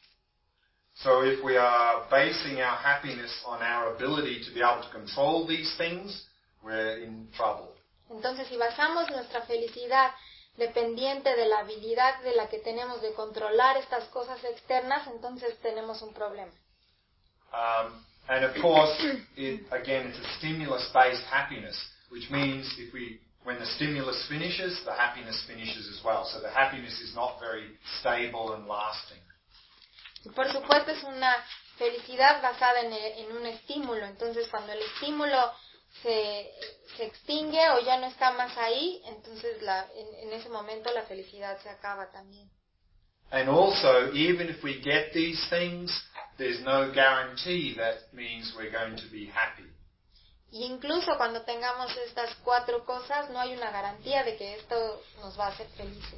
So if we are basing our happiness on our ability to be able to control these things, we're in trouble. Entonces, si basamos nuestra felicidad dependiente de la habilidad de la que tenemos de controlar estas cosas externas, entonces tenemos un problema. Um, And of course, it, again, it's a stimulus-based happiness, which means if we, when the stimulus finishes, the happiness finishes as well. So the happiness is not very stable and lasting. Y por supuesto es una felicidad basada en, el, en un estímulo. Entonces, cuando el estímulo se, se extingue o ya no está más ahí, entonces la, en, en ese momento la felicidad se acaba también. And also, even if we get these things, there's no guarantee that means we're going to be happy. Y incluso cuando tengamos estas cuatro cosas, no hay una garantía de que esto nos va a hacer felices.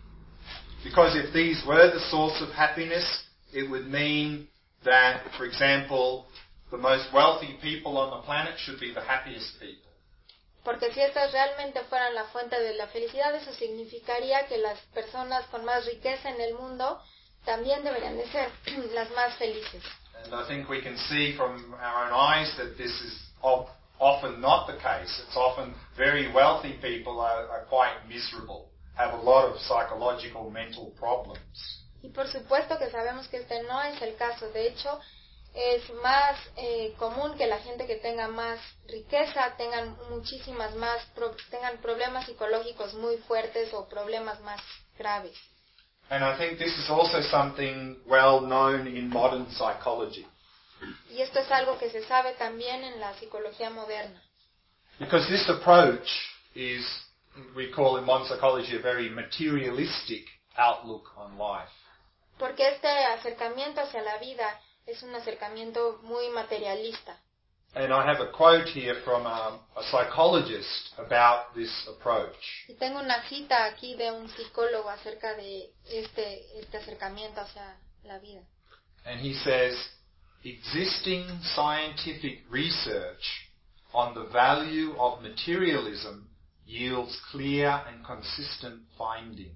Because if these were the source of happiness, it would mean that, for example, the most wealthy people on the planet should be the happiest people. Porque si estas realmente fueran la fuente de la felicidad, eso significaría que las personas con más riqueza en el mundo también deberían de ser las más felices. And I think we can see from our own eyes that this is often not the case. It's often very wealthy people are, are quite miserable, have a lot of psychological, mental problems. Y por supuesto que sabemos que este no es el caso. De hecho, es más eh, común que la gente que tenga más riqueza tengan muchísimas más, pro, tengan problemas psicológicos muy fuertes o problemas más graves. And I think this is also something well known in modern psychology. Y esto es algo que se sabe también en la psicología moderna. Because this approach is, we call in modern psychology, a very materialistic outlook on life. Porque este acercamiento hacia la vida es un acercamiento muy materialista. And I have a quote here from um, a psychologist about this approach. Y tengo una cita aquí de un psicólogo acerca de este, este acercamiento hacia la vida. And he says, existing scientific research on the value of materialism yields clear and consistent findings.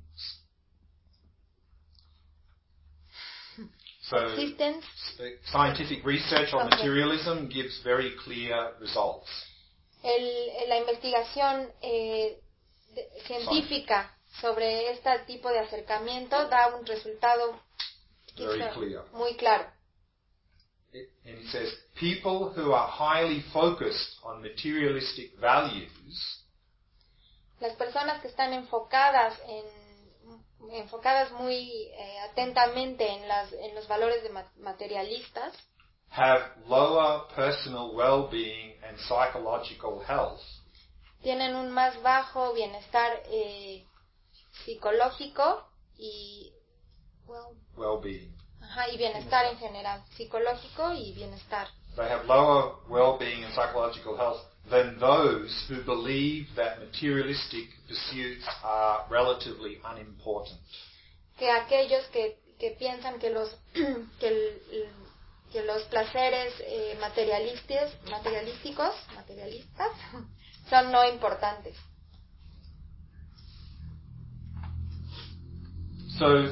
So, Existence, scientific research on materialism gives very clear results. El, la investigación eh, de, científica sobre este tipo de acercamiento da un resultado very clear. muy claro. It, and he says, people who are highly focused on materialistic values, las personas que están enfocadas en enfocadas muy eh, atentamente en, las, en los valores de materialistas, have lower personal well-being and psychological health, tienen un más bajo bienestar eh, psicológico y well, well-being. Ajá, y bienestar en general, psicológico y bienestar. They have lower well-being and psychological health than those who believe that materialistic pursuits are relatively unimportant. Que aquellos que, que piensan que los que, el, que los placeres eh, materialistas, materialísticos, materialistas son no importantes. So,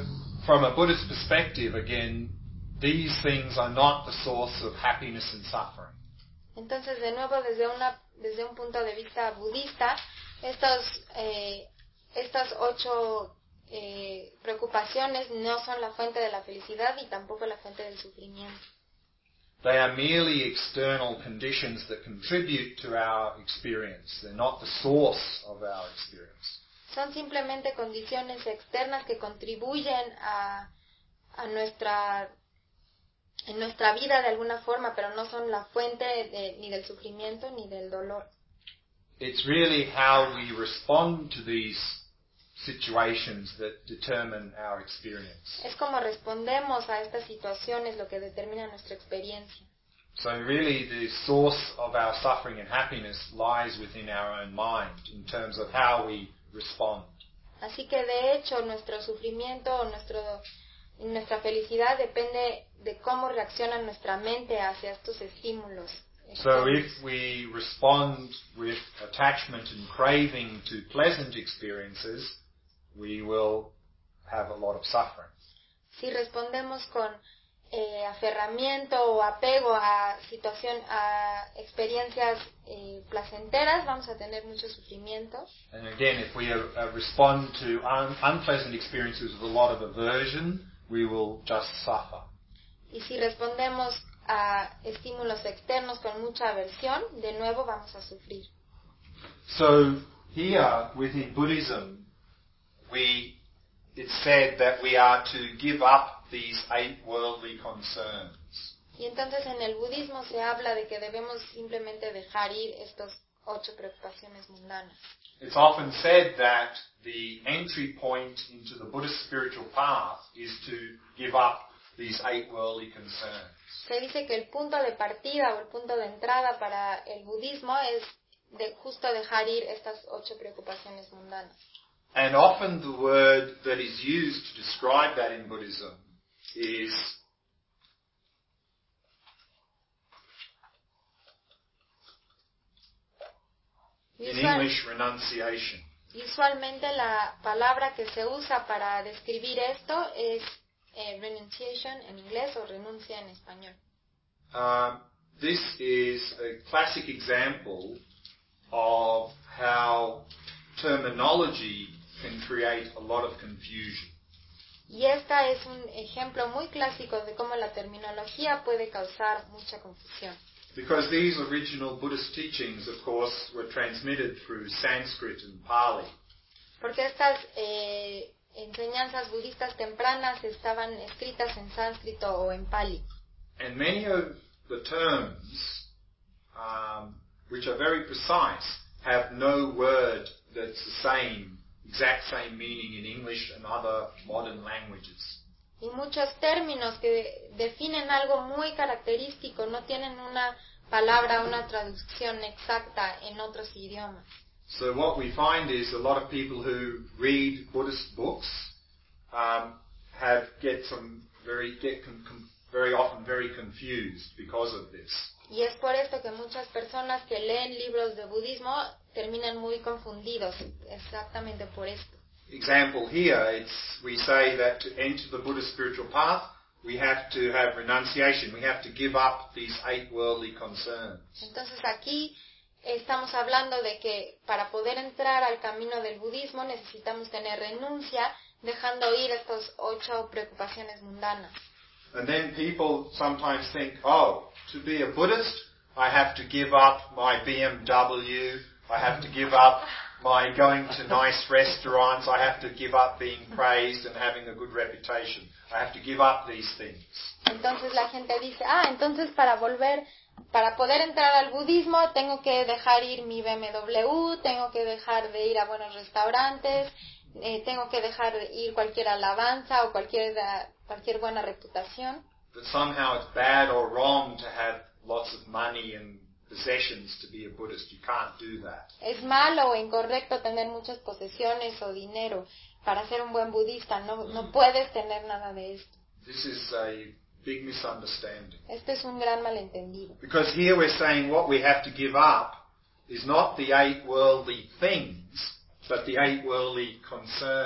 from a Buddhist perspective, again, these things are not the source of happiness and suffering. Entonces, de nuevo, desde una desde un punto de vista budista, estos eh, estas ocho eh, preocupaciones no son la fuente de la felicidad y tampoco la fuente del sufrimiento. They are merely external conditions that contribute to our experience. They're not the source of our experience. Son simplemente condiciones externas que contribuyen a, a nuestra en nuestra vida de alguna forma, pero no son la fuente de, ni del sufrimiento ni del dolor. It's really how we respond to these situations that determine our experience. Es como respondemos a estas situaciones lo que determina nuestra experiencia. So really the source of our suffering and happiness lies within our own mind in terms of how we respond. Así que de hecho nuestro sufrimiento o nuestro, nuestra felicidad depende de cómo reacciona nuestra mente hacia estos estímulos. So if we respond with attachment and craving to pleasant experiences, we will have a lot of suffering. Si respondemos con eh, aferramiento o apego a situación, a experiencias eh, placenteras, vamos a tener mucho sufrimiento. And again, if we uh, uh, respond to un- unpleasant experiences with a lot of aversion, we will just suffer. Y si respondemos a estímulos externos con mucha aversión, de nuevo vamos a sufrir. So here within Buddhism, we it's said that we are to give up these eight worldly concerns. Y entonces en el budismo se habla de que debemos simplemente dejar ir estos ocho preocupaciones mundanas. It's often said that the entry point into the Buddhist spiritual path is to give up these eight worldly concerns. Se dice que el punto de partida o el punto de entrada para el budismo es de justo dejar ir estas ocho preocupaciones mundanas. And often the word that is used to describe that in Buddhism is in Usual, English renunciation. usualmente la palabra que se usa para describir esto es eh, renunciation en inglés o renuncia en español. Um, this is a classic example of how terminology can create a lot of confusion. Y esta es un ejemplo muy clásico de cómo la terminología puede causar mucha confusión. Because these original Buddhist teachings, of course, were transmitted through Sanskrit and Pali. Porque estas eh, enseñanzas budistas tempranas estaban escritas en sánscrito o en pali. And many of the terms, um, which are very precise, have no word that's the same, exact same meaning in English and other modern languages. Y muchos términos que definen algo muy característico no tienen una palabra, una traducción exacta en otros idiomas. So what we find is a lot of people who read Buddhist books um, have get some very get com, com, very often very confused because of this. Y es por esto que muchas personas que leen libros de budismo terminan muy confundidos, exactamente por esto. Example here, it's we say that to enter the Buddhist spiritual path, we have to have renunciation. We have to give up these eight worldly concerns. Entonces aquí estamos hablando de que para poder entrar al camino del budismo necesitamos tener renuncia, dejando ir estas ocho preocupaciones mundanas. And then people sometimes think, oh, to be a Buddhist, I have to give up my B M W, I have to give up my going to nice restaurants, I have to give up being praised and having a good reputation. I have to give up these things. Entonces la gente dice, ah, entonces para volver, para poder entrar al budismo tengo que dejar ir mi B M W, tengo que dejar de ir a buenos restaurantes, eh, tengo que dejar de ir cualquier alabanza o cualquier, cualquier buena reputación. That somehow it's bad or wrong to have lots of money and possessions to be a Buddhist. You can't do that. Es malo o incorrecto tener muchas posesiones o dinero para ser un buen budista. No, no puedes tener nada de esto. This is a big misunderstanding. Este es un gran malentendido. Because here we're saying what we have to give up is not the eight worldly things, but the eight worldly concerns.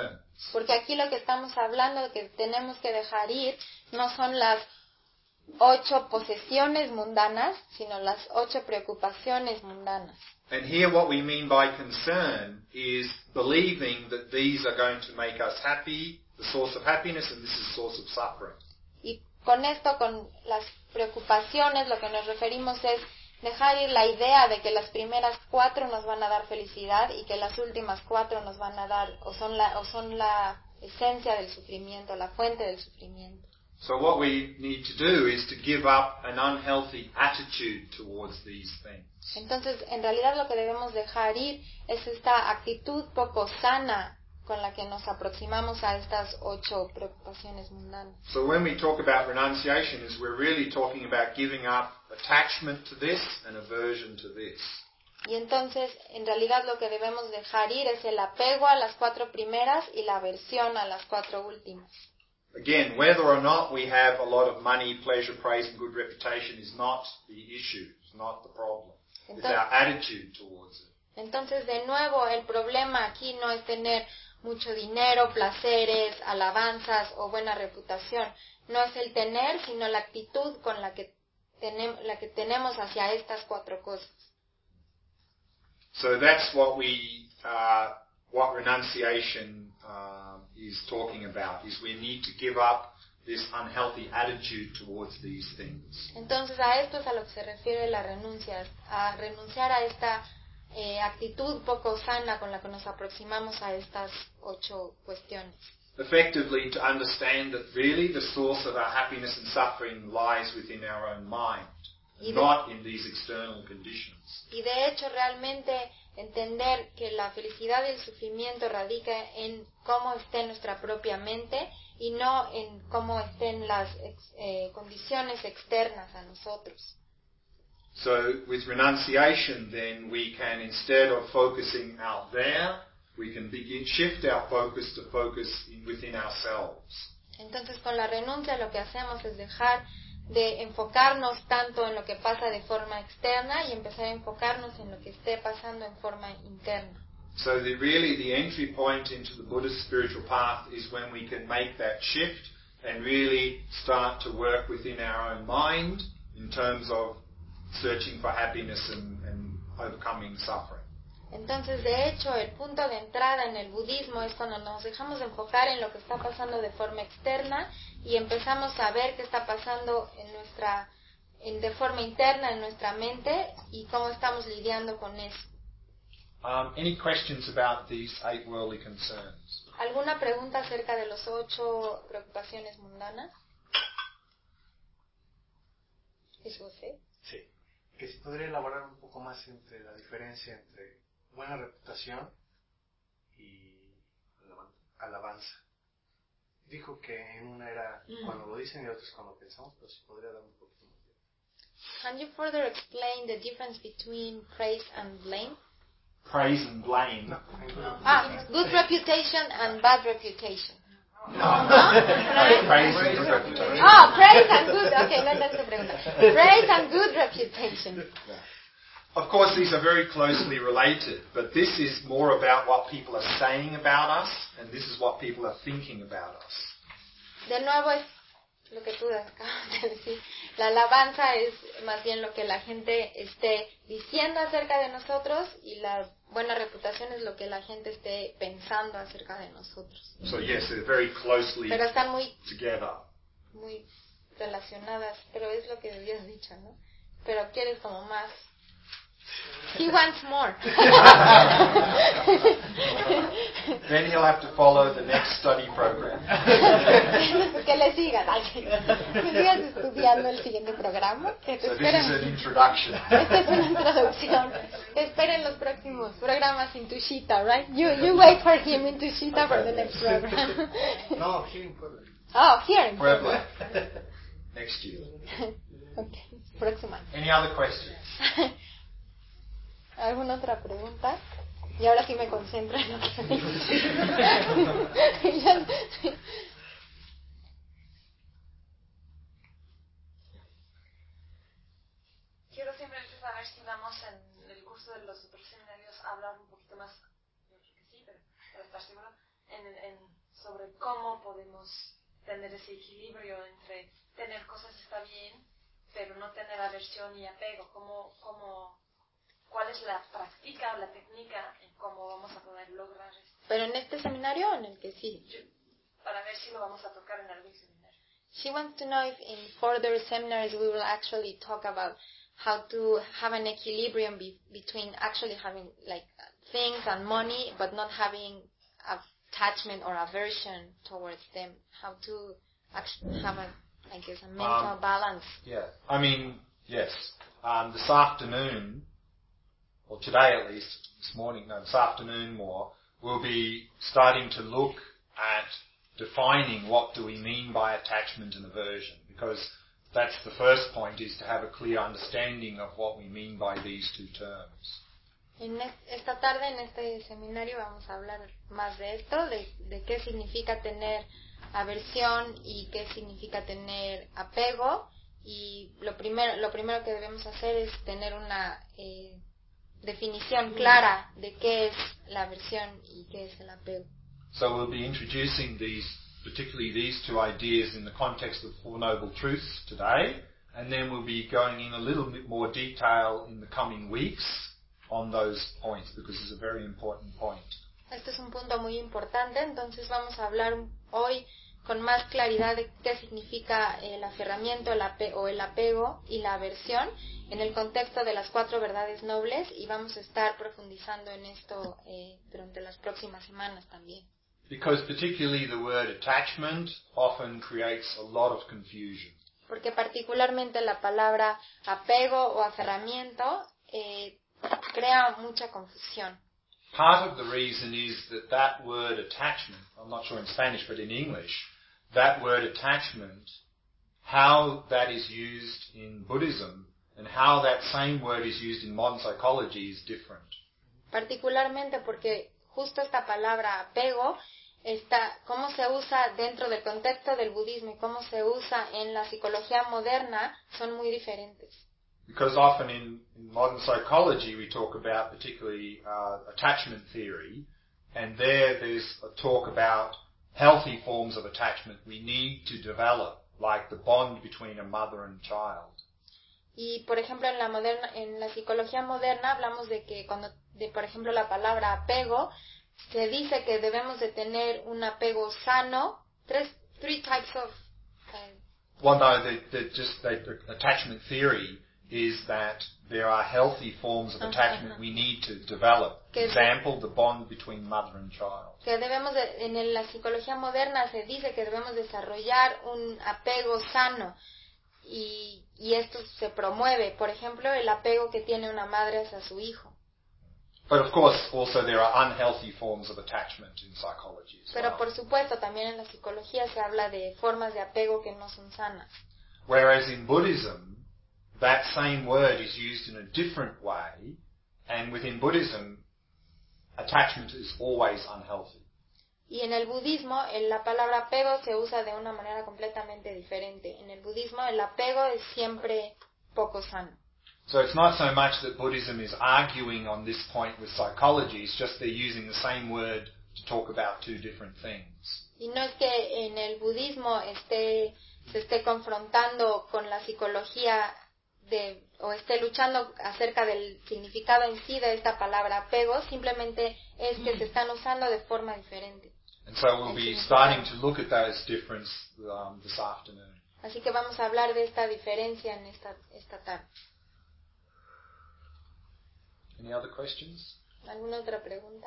Porque aquí lo que estamos hablando de que tenemos que dejar ir no son las ocho posesiones mundanas, sino las ocho preocupaciones mundanas. And here what we mean by concern is believing that these are going to make us happy, the source of happiness, and this is the source of suffering. Y con esto, con las preocupaciones, lo que nos referimos es dejar ir la idea de que las primeras cuatro nos van a dar felicidad y que las últimas cuatro nos van a dar, o son la, o son la esencia del sufrimiento, la fuente del sufrimiento. So what we need to do is to give up an unhealthy attitude towards these things. Entonces, en realidad lo que debemos dejar ir es esta actitud poco sana con la que nos aproximamos a estas ocho preocupaciones mundanas. So when we talk about renunciation, is we're really talking about giving up attachment to this and aversion to this. Y entonces, en realidad lo que debemos dejar ir es el apego a las cuatro primeras y la aversión a las cuatro últimas. Again, whether or not we have a lot of money, pleasure, praise and good reputation is not the issue, it's not the problem. It's our attitude towards it. Entonces, de nuevo, el problema aquí no es tener mucho dinero, placeres, alabanzas o buena reputación. No es el tener, sino la actitud con la que, tenem- la que tenemos hacia estas cuatro cosas. So that's what we, uh, what renunciation uh, is talking about, is we need to give up this unhealthy attitude towards these things. Entonces, a esto es a lo que se refiere la renuncia, a renunciar a esta eh, actitud poco sana con la que nos aproximamos a estas ocho cuestiones. Effectively, to understand that really the source of our happiness and suffering lies within our own mind, de, not in these external conditions. Y de hecho, realmente entender que la felicidad y el sufrimiento radica en cómo esté nuestra propia mente y no en cómo estén las ex, eh, condiciones externas a nosotros. So with renunciation then we can, instead of focusing out there, we can begin shift our focus to focus in, within ourselves. Entonces con la renuncia lo que hacemos es dejar de enfocarnos tanto en lo que pasa de forma externa y empezar a enfocarnos en lo que esté pasando en forma interna. So the, really the entry point into the Buddhist spiritual path is when we can make that shift and really start to work within our own mind in terms of searching for happiness and, and overcoming suffering. Entonces, de hecho, el punto de entrada en el budismo es cuando nos dejamos de enfocar en lo que está pasando de forma externa y empezamos a ver qué está pasando en nuestra, en, de forma interna en nuestra mente y cómo estamos lidiando con eso. Um, any questions about these eight worldly concerns? ¿Alguna pregunta acerca de los ocho preocupaciones mundanas? ¿Es José? Sí. Que si podría elaborar un poco más entre la diferencia entre buena reputación y alabanza. Dijo que en una era cuando lo dicen y otros cuando pensamos, pero si podría dar un poquito más. Can you further explain the difference between praise and blame? Praise and blame. Ah, good reputation and bad reputation. No, no. Praise and good reputation. Oh, praise and good. Okay, no, that's the pregunta. Praise and good reputation. Of course, these are very closely related, but this is more about what people are saying about us, and this is what people are thinking about us. De nuevo es lo que tú acabas de decir. La alabanza es más bien lo que la gente esté diciendo acerca de nosotros y la buena reputación es lo que la gente esté pensando acerca de nosotros. So yes, they're very closely pero están muy, together. Muy relacionadas, pero es lo que habías dicho, ¿no? Pero quieres como más. He wants more. Then he'll have to follow the next study program. Que le sigas, que sigas estudiando el siguiente programa. Que te So this esperen. is an introduction. Esta es una introducción. Te esperen los próximos programas in Tushita, right? You you wait for him in Tushita for the next program. No, here in Puebla. Oh, here in Puebla. Next year. Okay, próxima. Any other questions? ¿Alguna otra pregunta? Y ahora sí me concentro en lo que Quiero simplemente saber si vamos en el curso de los otros seminarios a hablar un poquito más, yo creo que sí, pero para estar seguro, en, en sobre cómo podemos tener ese equilibrio entre tener cosas está bien, pero no tener aversión y apego. ¿Cómo, cómo, ¿Cuál es la práctica o la técnica en cómo vamos a poder lograr esto? ¿Pero en este seminario o en el que sigue? Yo, para ver si lo vamos a tocar en algún seminario. She wants to know if in further seminaries we will actually talk about how to have an equilibrium be- between actually having like things and money, but not having attachment or aversion towards them. How to actually have a, I guess, a mental Um, balance. Yeah, I mean, yes. Um, this afternoon, or today at least, this morning, no, this afternoon more, we'll be starting to look at defining what do we mean by attachment and aversion, because that's the first point, is to have a clear understanding of what we mean by these two terms. En esta tarde, en este seminario, vamos a hablar más de esto, de, de qué significa tener aversión y qué significa tener apego. Y lo primero, lo primero que debemos hacer es tener una eh, definición clara de qué es la aversión y qué es el apego. So we'll be introducing these, particularly these two ideas in the context of Four Noble Truths today, and then we'll be going in a little bit more detail in the coming weeks on those points, because it's a very important point. Este es un punto muy importante, entonces vamos a hablar hoy con más claridad de qué significa el aferramiento el ape- o el apego y la aversión en el contexto de las cuatro verdades nobles, y vamos a estar profundizando en esto eh, durante las próximas semanas también. Because particularly the word attachment often creates a lot of confusion. Porque particularmente la palabra apego o aferramiento eh, crea mucha confusión. Part of the reason is that that word attachment, I'm not sure in Spanish, but in English, that word attachment, how that is used in Buddhism and how that same word is used in modern psychology is different. Particularmente porque justo esta palabra apego, está, cómo se usa dentro del contexto del budismo y cómo se usa en la psicología moderna son muy diferentes. Because often in, in modern psychology we talk about particularly uh, attachment theory, and there there's a talk about healthy forms of attachment we need to develop, like the bond between a mother and child. Y por ejemplo en la moderna, en la psicología moderna hablamos de que cuando, de por ejemplo la palabra apego, se dice que debemos de tener un apego sano, tres, three types of. Uh, Well, no, the, the, just the, the attachment theory is that there are healthy forms of uh-huh, attachment uh-huh. we need to develop. Que Example, the bond between mother and child. Que debemos de, en la psicología moderna se dice que debemos desarrollar un apego sano. Y, y esto se promueve, por ejemplo, el apego que tiene una madre hacia su hijo. But of course, also there are unhealthy forms of attachment in psychology as Pero well. por supuesto, también en la psicología se habla de formas de apego que no son sanas. Whereas in Buddhism, that same word is used in a different way, and within Buddhism, attachment is always unhealthy. Y en el budismo, en la palabra apego se usa de una manera completamente diferente. En el budismo, el apego es siempre poco sano. So it's not so much that Buddhism is arguing on this point with psychology, it's just they're using the same word to talk about two different things. Y no es que en el budismo esté, se esté confrontando con la psicología de, o esté luchando acerca del significado en sí de esta palabra apego, simplemente es que se están usando de forma diferente. And so we'll be starting to look at those differences um, this afternoon. Así que vamos a hablar de esta diferencia en esta, esta tarde. Any other questions? ¿Alguna otra pregunta?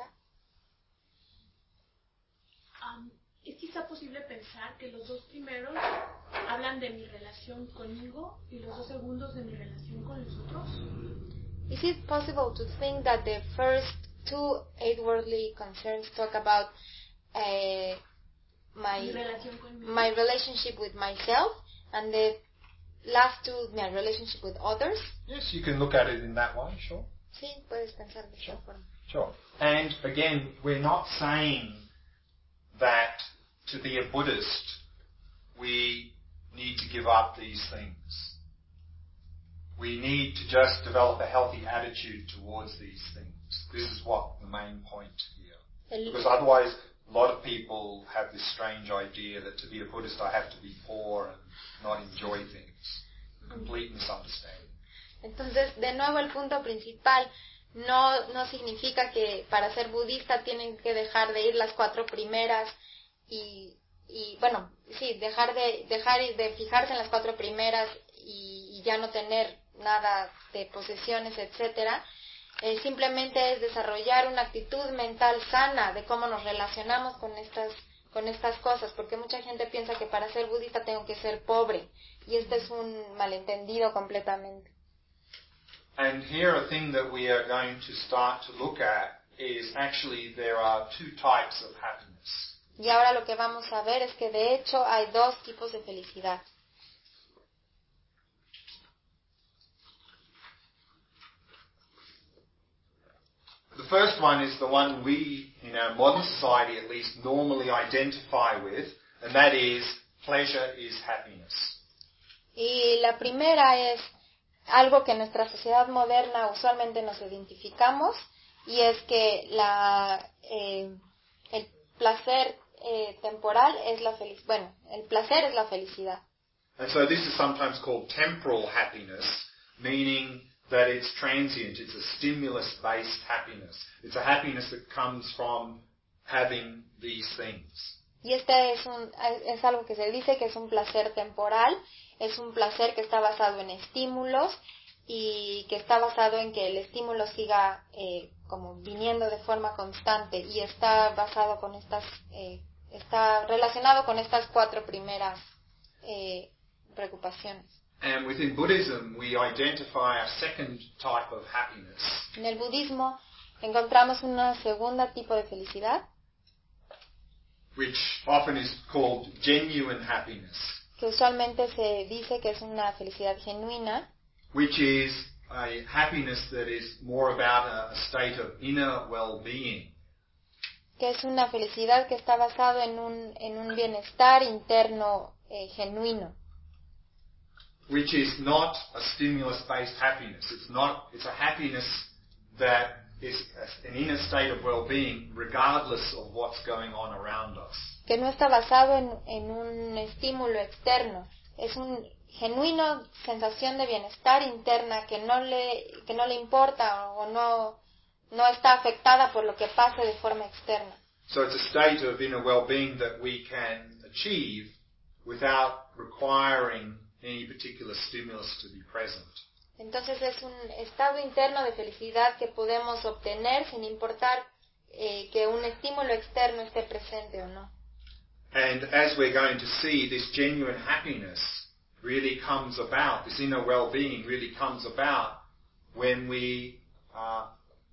Um, ¿Es quizá posible pensar que los dos primeros hablan de mi relación conmigo y los dos segundos de mi relación con los otros? Is it possible to think that the first two outwardly concerns talk about uh, my Mi relación conmigo. my relationship with myself, and the last two my relationship with others? Yes, you can look at it in that way, sure. Sí, puedes pensar de esta forma. Sure. And again, we're not saying that to be a Buddhist, we need to give up these things. We need to just develop a healthy attitude towards these things. This is what the main point here. El, Because otherwise, a lot of people have this strange idea that to be a Buddhist I have to be poor and not enjoy things. Complete misunderstanding. Entonces, de nuevo el punto principal no no significa que para ser budista tienen que dejar de ir las cuatro primeras y y bueno, sí, dejar de dejar de fijarse en las cuatro primeras y, y ya no tener nada de posesiones, etcétera. Eh, simplemente es desarrollar una actitud mental sana de cómo nos relacionamos con estas con estas cosas, porque mucha gente piensa que para ser budista tengo que ser pobre, y este es un malentendido completamente. And here a thing that we are going to start to look at is actually there are two types of happiness. Y ahora lo que vamos a ver es que de hecho hay dos tipos de felicidad. The first one is the one we, in our modern society at least, normally identify with, and that is pleasure is happiness. Y la primera es algo que en nuestra sociedad moderna usualmente nos identificamos, y es que la eh, el placer eh, temporal es la felicidad. Bueno, el placer es la felicidad. And so this is sometimes called temporal happiness, meaning that it's transient, it's a stimulus-based happiness. It's a happiness that comes from having these things. Y este es, un, es algo que se dice que es un placer temporal, es un placer que está basado en estímulos y que está basado en que el estímulo siga eh, como viniendo de forma constante, y está basado con estas, eh, está relacionado con estas cuatro primeras eh, preocupaciones. And within Buddhism, we identify a second type of happiness. En el budismo encontramos una segunda tipo de felicidad, which often is called genuine happiness, que usualmente se dice que es una felicidad genuina, which is a happiness that is more about a, a state of inner well-being. Que es una felicidad que está basado en un en un bienestar interno eh, genuino. Which is not a stimulus-based happiness. It's not. It's a happiness that is an inner state of well-being, regardless of what's going on around us. Que no está basado en, en un estímulo externo. Es un genuino sensación de bienestar interna que no le que no le importa o no no está afectada por lo que pase de forma externa. So it's a state of inner well-being that we can achieve without requiring any particular stimulus to be present. Entonces es un estado interno de felicidad que podemos obtener sin importar eh, que un estímulo externo esté presente o no. And as we're going to see, this genuine happiness really comes about, this inner well-being really comes about when we uh,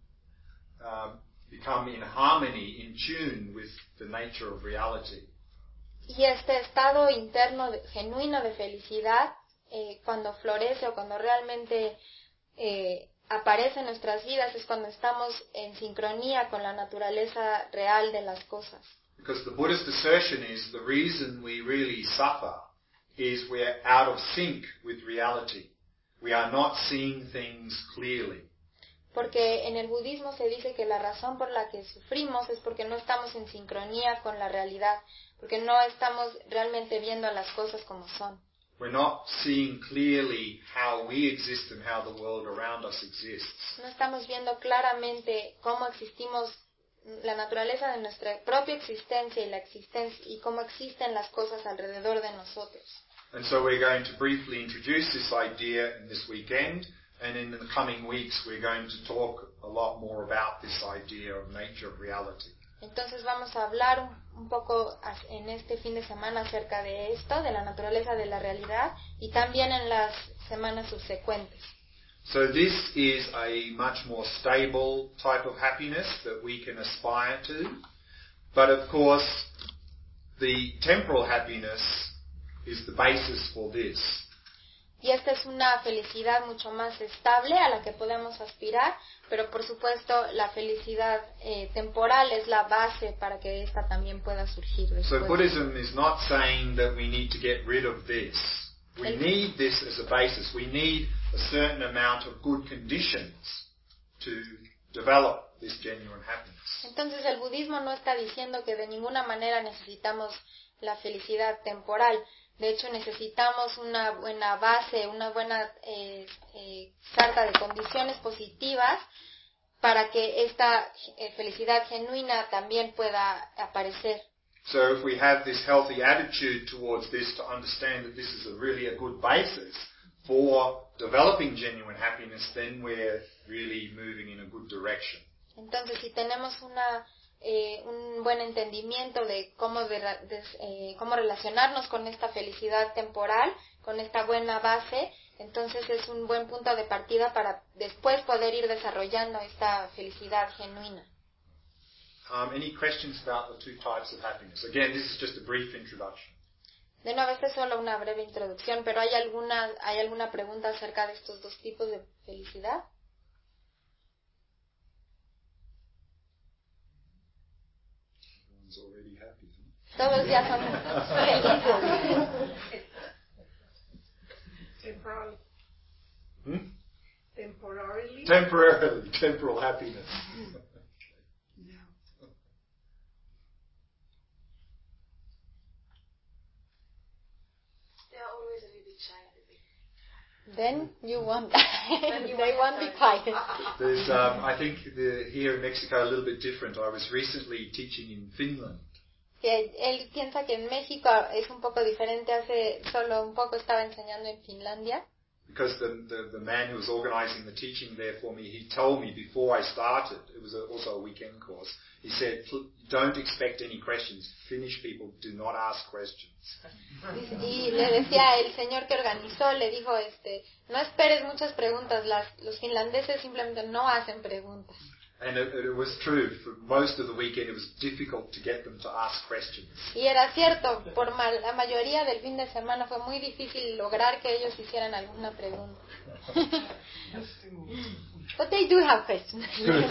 uh, become in harmony, in tune with the nature of reality. Y este estado interno de, genuino de felicidad, eh, cuando florece o cuando realmente eh, aparece en nuestras vidas, es cuando estamos en sincronía con la naturaleza real de las cosas. Because the Buddhist assertion is the reason we really suffer is we're out of sync with reality. We are not seeing things clearly. Porque en el budismo se dice que la razón por la que sufrimos es porque no estamos en sincronía con la realidad, porque no estamos realmente viendo las cosas como son. We're not seeing clearly how we exist and how the world around us exists. No estamos viendo claramente cómo existimos, la naturaleza de nuestra propia existencia y la existencia y cómo existen las cosas alrededor de nosotros. And so we're going to briefly introduce this idea in this weekend, and in the coming weeks we're going to talk a lot more about this idea of nature of reality. Entonces vamos a hablar un, un poco en este fin de semana acerca de esto, de la naturaleza de la realidad, y también en las semanas subsecuentes. So this is a much more stable type of happiness that we can aspire to. But of course, the temporal happiness is the basis for this. Y esta es una felicidad mucho más estable a la que podemos aspirar, pero por supuesto la felicidad eh, temporal es la base para que esta también pueda surgir después. So Buddhism is not saying that we need to get rid of this. We El- need this as a basis. We need a certain amount of good conditions to develop this genuine happiness. Entonces el budismo no está diciendo que de ninguna manera necesitamos la felicidad temporal. De hecho, necesitamos una buena base, una buena eh, eh, carta de condiciones positivas para que esta eh, felicidad genuina también pueda aparecer. So if we have this healthy attitude towards this to understand that this is a really a good basis for developing genuine happiness, then we're really moving in a good direction. Entonces, si tenemos una eh, un buen entendimiento de cómo de, de, eh, cómo relacionarnos con esta felicidad temporal, con esta buena base, entonces es un buen punto de partida para después poder ir desarrollando esta felicidad genuina. Um, any questions about the two types of happiness? Again, this is just a brief introduction. De nuevo, esta es solo una breve introducción, pero ¿hay alguna, hay alguna pregunta acerca de estos dos tipos de felicidad? Everyone's already happy, isn't it? Todos ya son felices. Temporarily. Hmm? Temporarily. Temporarily, temporal happiness. They're always a little bit shy at the beginning. Then you want, Then you they want won't be to quiet. There's, um, I think the, here in Mexico a little bit different. I was recently teaching in Finland. Que él piensa que en México es un poco diferente. Hace solo un poco estaba enseñando en Finlandia. Because the, the, the man who was organizing the teaching there for me, he told me before I started, it was a, also a weekend course, he said, don't expect any questions. Finnish people do not ask questions. Y le decía el señor que organizó, le dijo, este, no esperes muchas preguntas, las, los finlandeses simplemente no hacen preguntas. And it, it was true. For most of the weekend, it was difficult to get them to ask questions. Y era cierto, por ma- la mayoría del fin de semana fue muy difícil lograr que ellos hicieran alguna pregunta. But they do have questions.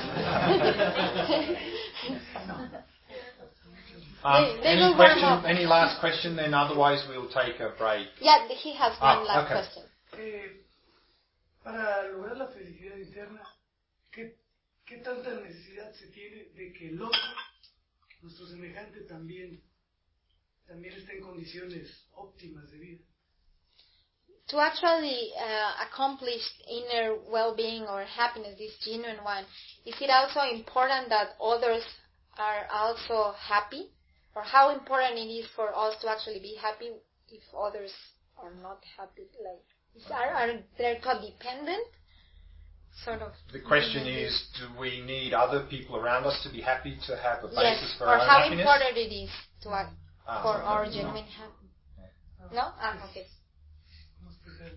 Um, They- they any will warm question? up. Any last question? Then otherwise we'll take a break. Yeah, he has one Ah, last okay. question. Eh, para lograr la felicidad interna, ¿qué, ¿qué tanta necesidad se tiene de que el otro, nuestro semejante, también, también esté en condiciones óptimas de vida? To actually uh, accomplish inner well-being or happiness, this genuine one, is it also important that others are also happy? Or how important it is for us to actually be happy if others are not happy? Like, is, are, are they codependent? Sort of. The question is, do we need other people around us to be happy to have a basis Yes, for or our own how happiness? important it is to us Ah, for okay. our genuine happiness. No? Ah, okay. ¿Cómo explicarlo?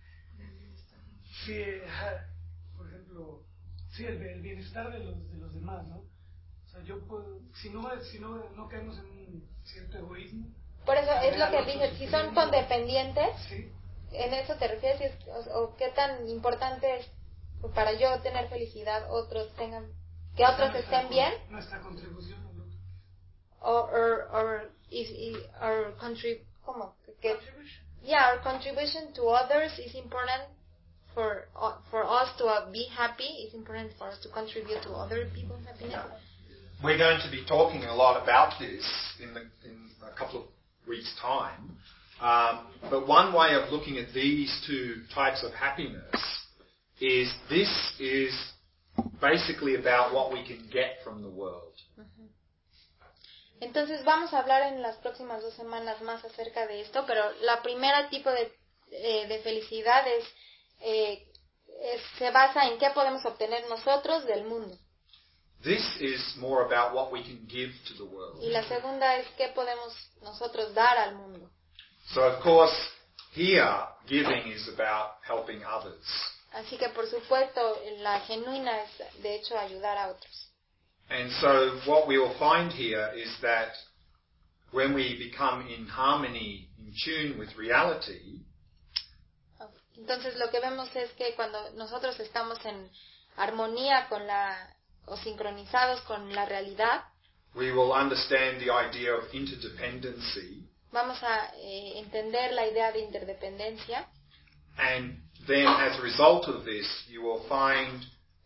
Sí, ajá, por ejemplo, sí, el, el bienestar de los, de los demás, ¿no? O sea, yo puedo, si no, si no, no caemos en un cierto egoísmo. Por eso es lo que generar dice, si son autosuficiencia, condependientes, sí, ¿en eso te refieres? Si es- o, o qué tan importante es para yo tener felicidad, otros tengan, que otros nuestra- estén bien? Nuestra contribución al otro. Or, or, or, is, is, or contrib, ¿cómo? Que, Contribution. yeah, our contribution to others is important for, uh, for us to uh, be happy. It's important for us to contribute to other people's happiness. We're going to be talking a lot about this in, the, in a couple of weeks' time. Um, but one way of looking at these two types of happiness is this is basically about what we can get from the world. Entonces vamos a hablar en las próximas dos semanas más acerca de esto, pero la primera tipo de, eh, de felicidad es, eh, es, se basa en qué podemos obtener nosotros del mundo. This is more about what we can give to the world. Y la segunda es qué podemos nosotros dar al mundo. So of course, here, giving is about helping others. Así que por supuesto la genuina es de hecho ayudar a otros. And so what we will find here is that when we become in harmony, in tune with reality, Entonces lo que vemos es que cuando nosotros estamos en armonía con la o sincronizados con la realidad, we will understand the idea of interdependency, vamos a eh, entender la idea de interdependencia. and then as a result of this, you will find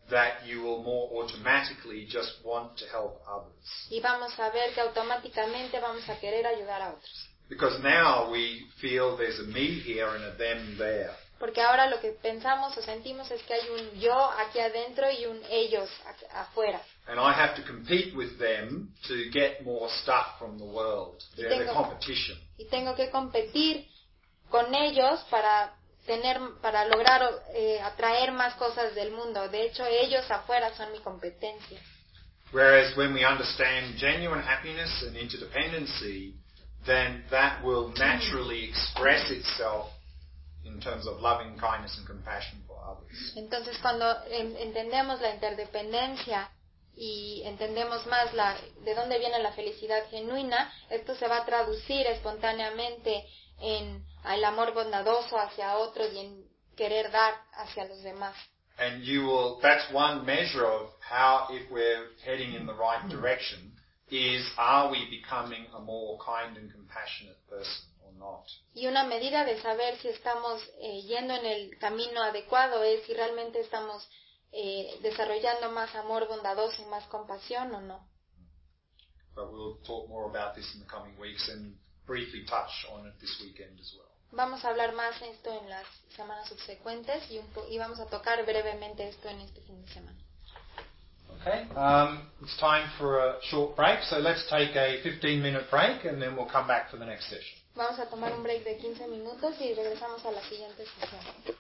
that you will more automatically just want to help others. Y vamos a ver que automáticamente vamos a querer ayudar a otros. Because now we feel there's a me here and a them there. Porque ahora lo que pensamos o sentimos es que hay un yo aquí adentro y un ellos afuera. And I have to compete with them to get more stuff from the world. They're the competition. Y tengo que competir con ellos para tener, para lograr eh, atraer más cosas del mundo. De hecho, ellos afuera son mi competencia. Whereas when we understand genuine happiness and interdependency, then that will naturally express itself in terms of loving kindness and compassion for others. Entonces, cuando en, entendemos la interdependencia y entendemos más la, de dónde viene la felicidad genuina, esto se va a traducir espontáneamente en el amor bondadoso hacia otros y en querer dar hacia los demás. And you will, that's one measure of how, if we're heading in the right direction, is are we becoming a more kind and compassionate person or not? Y una medida de saber si estamos eh, yendo en el camino adecuado es si realmente estamos Eh, desarrollando más amor bondadoso y más compasión o no. But we'll talk more about this in the coming weeks and briefly touch on it this weekend as well. Vamos a hablar más de esto en las semanas subsecuentes y, un po- y vamos a tocar brevemente esto en este fin de semana. Okay, um, it's time for a short break, so let's take a fifteen minute break and then we'll come back for the next session. Vamos a tomar un break de quince minutos y regresamos a la siguiente sesión.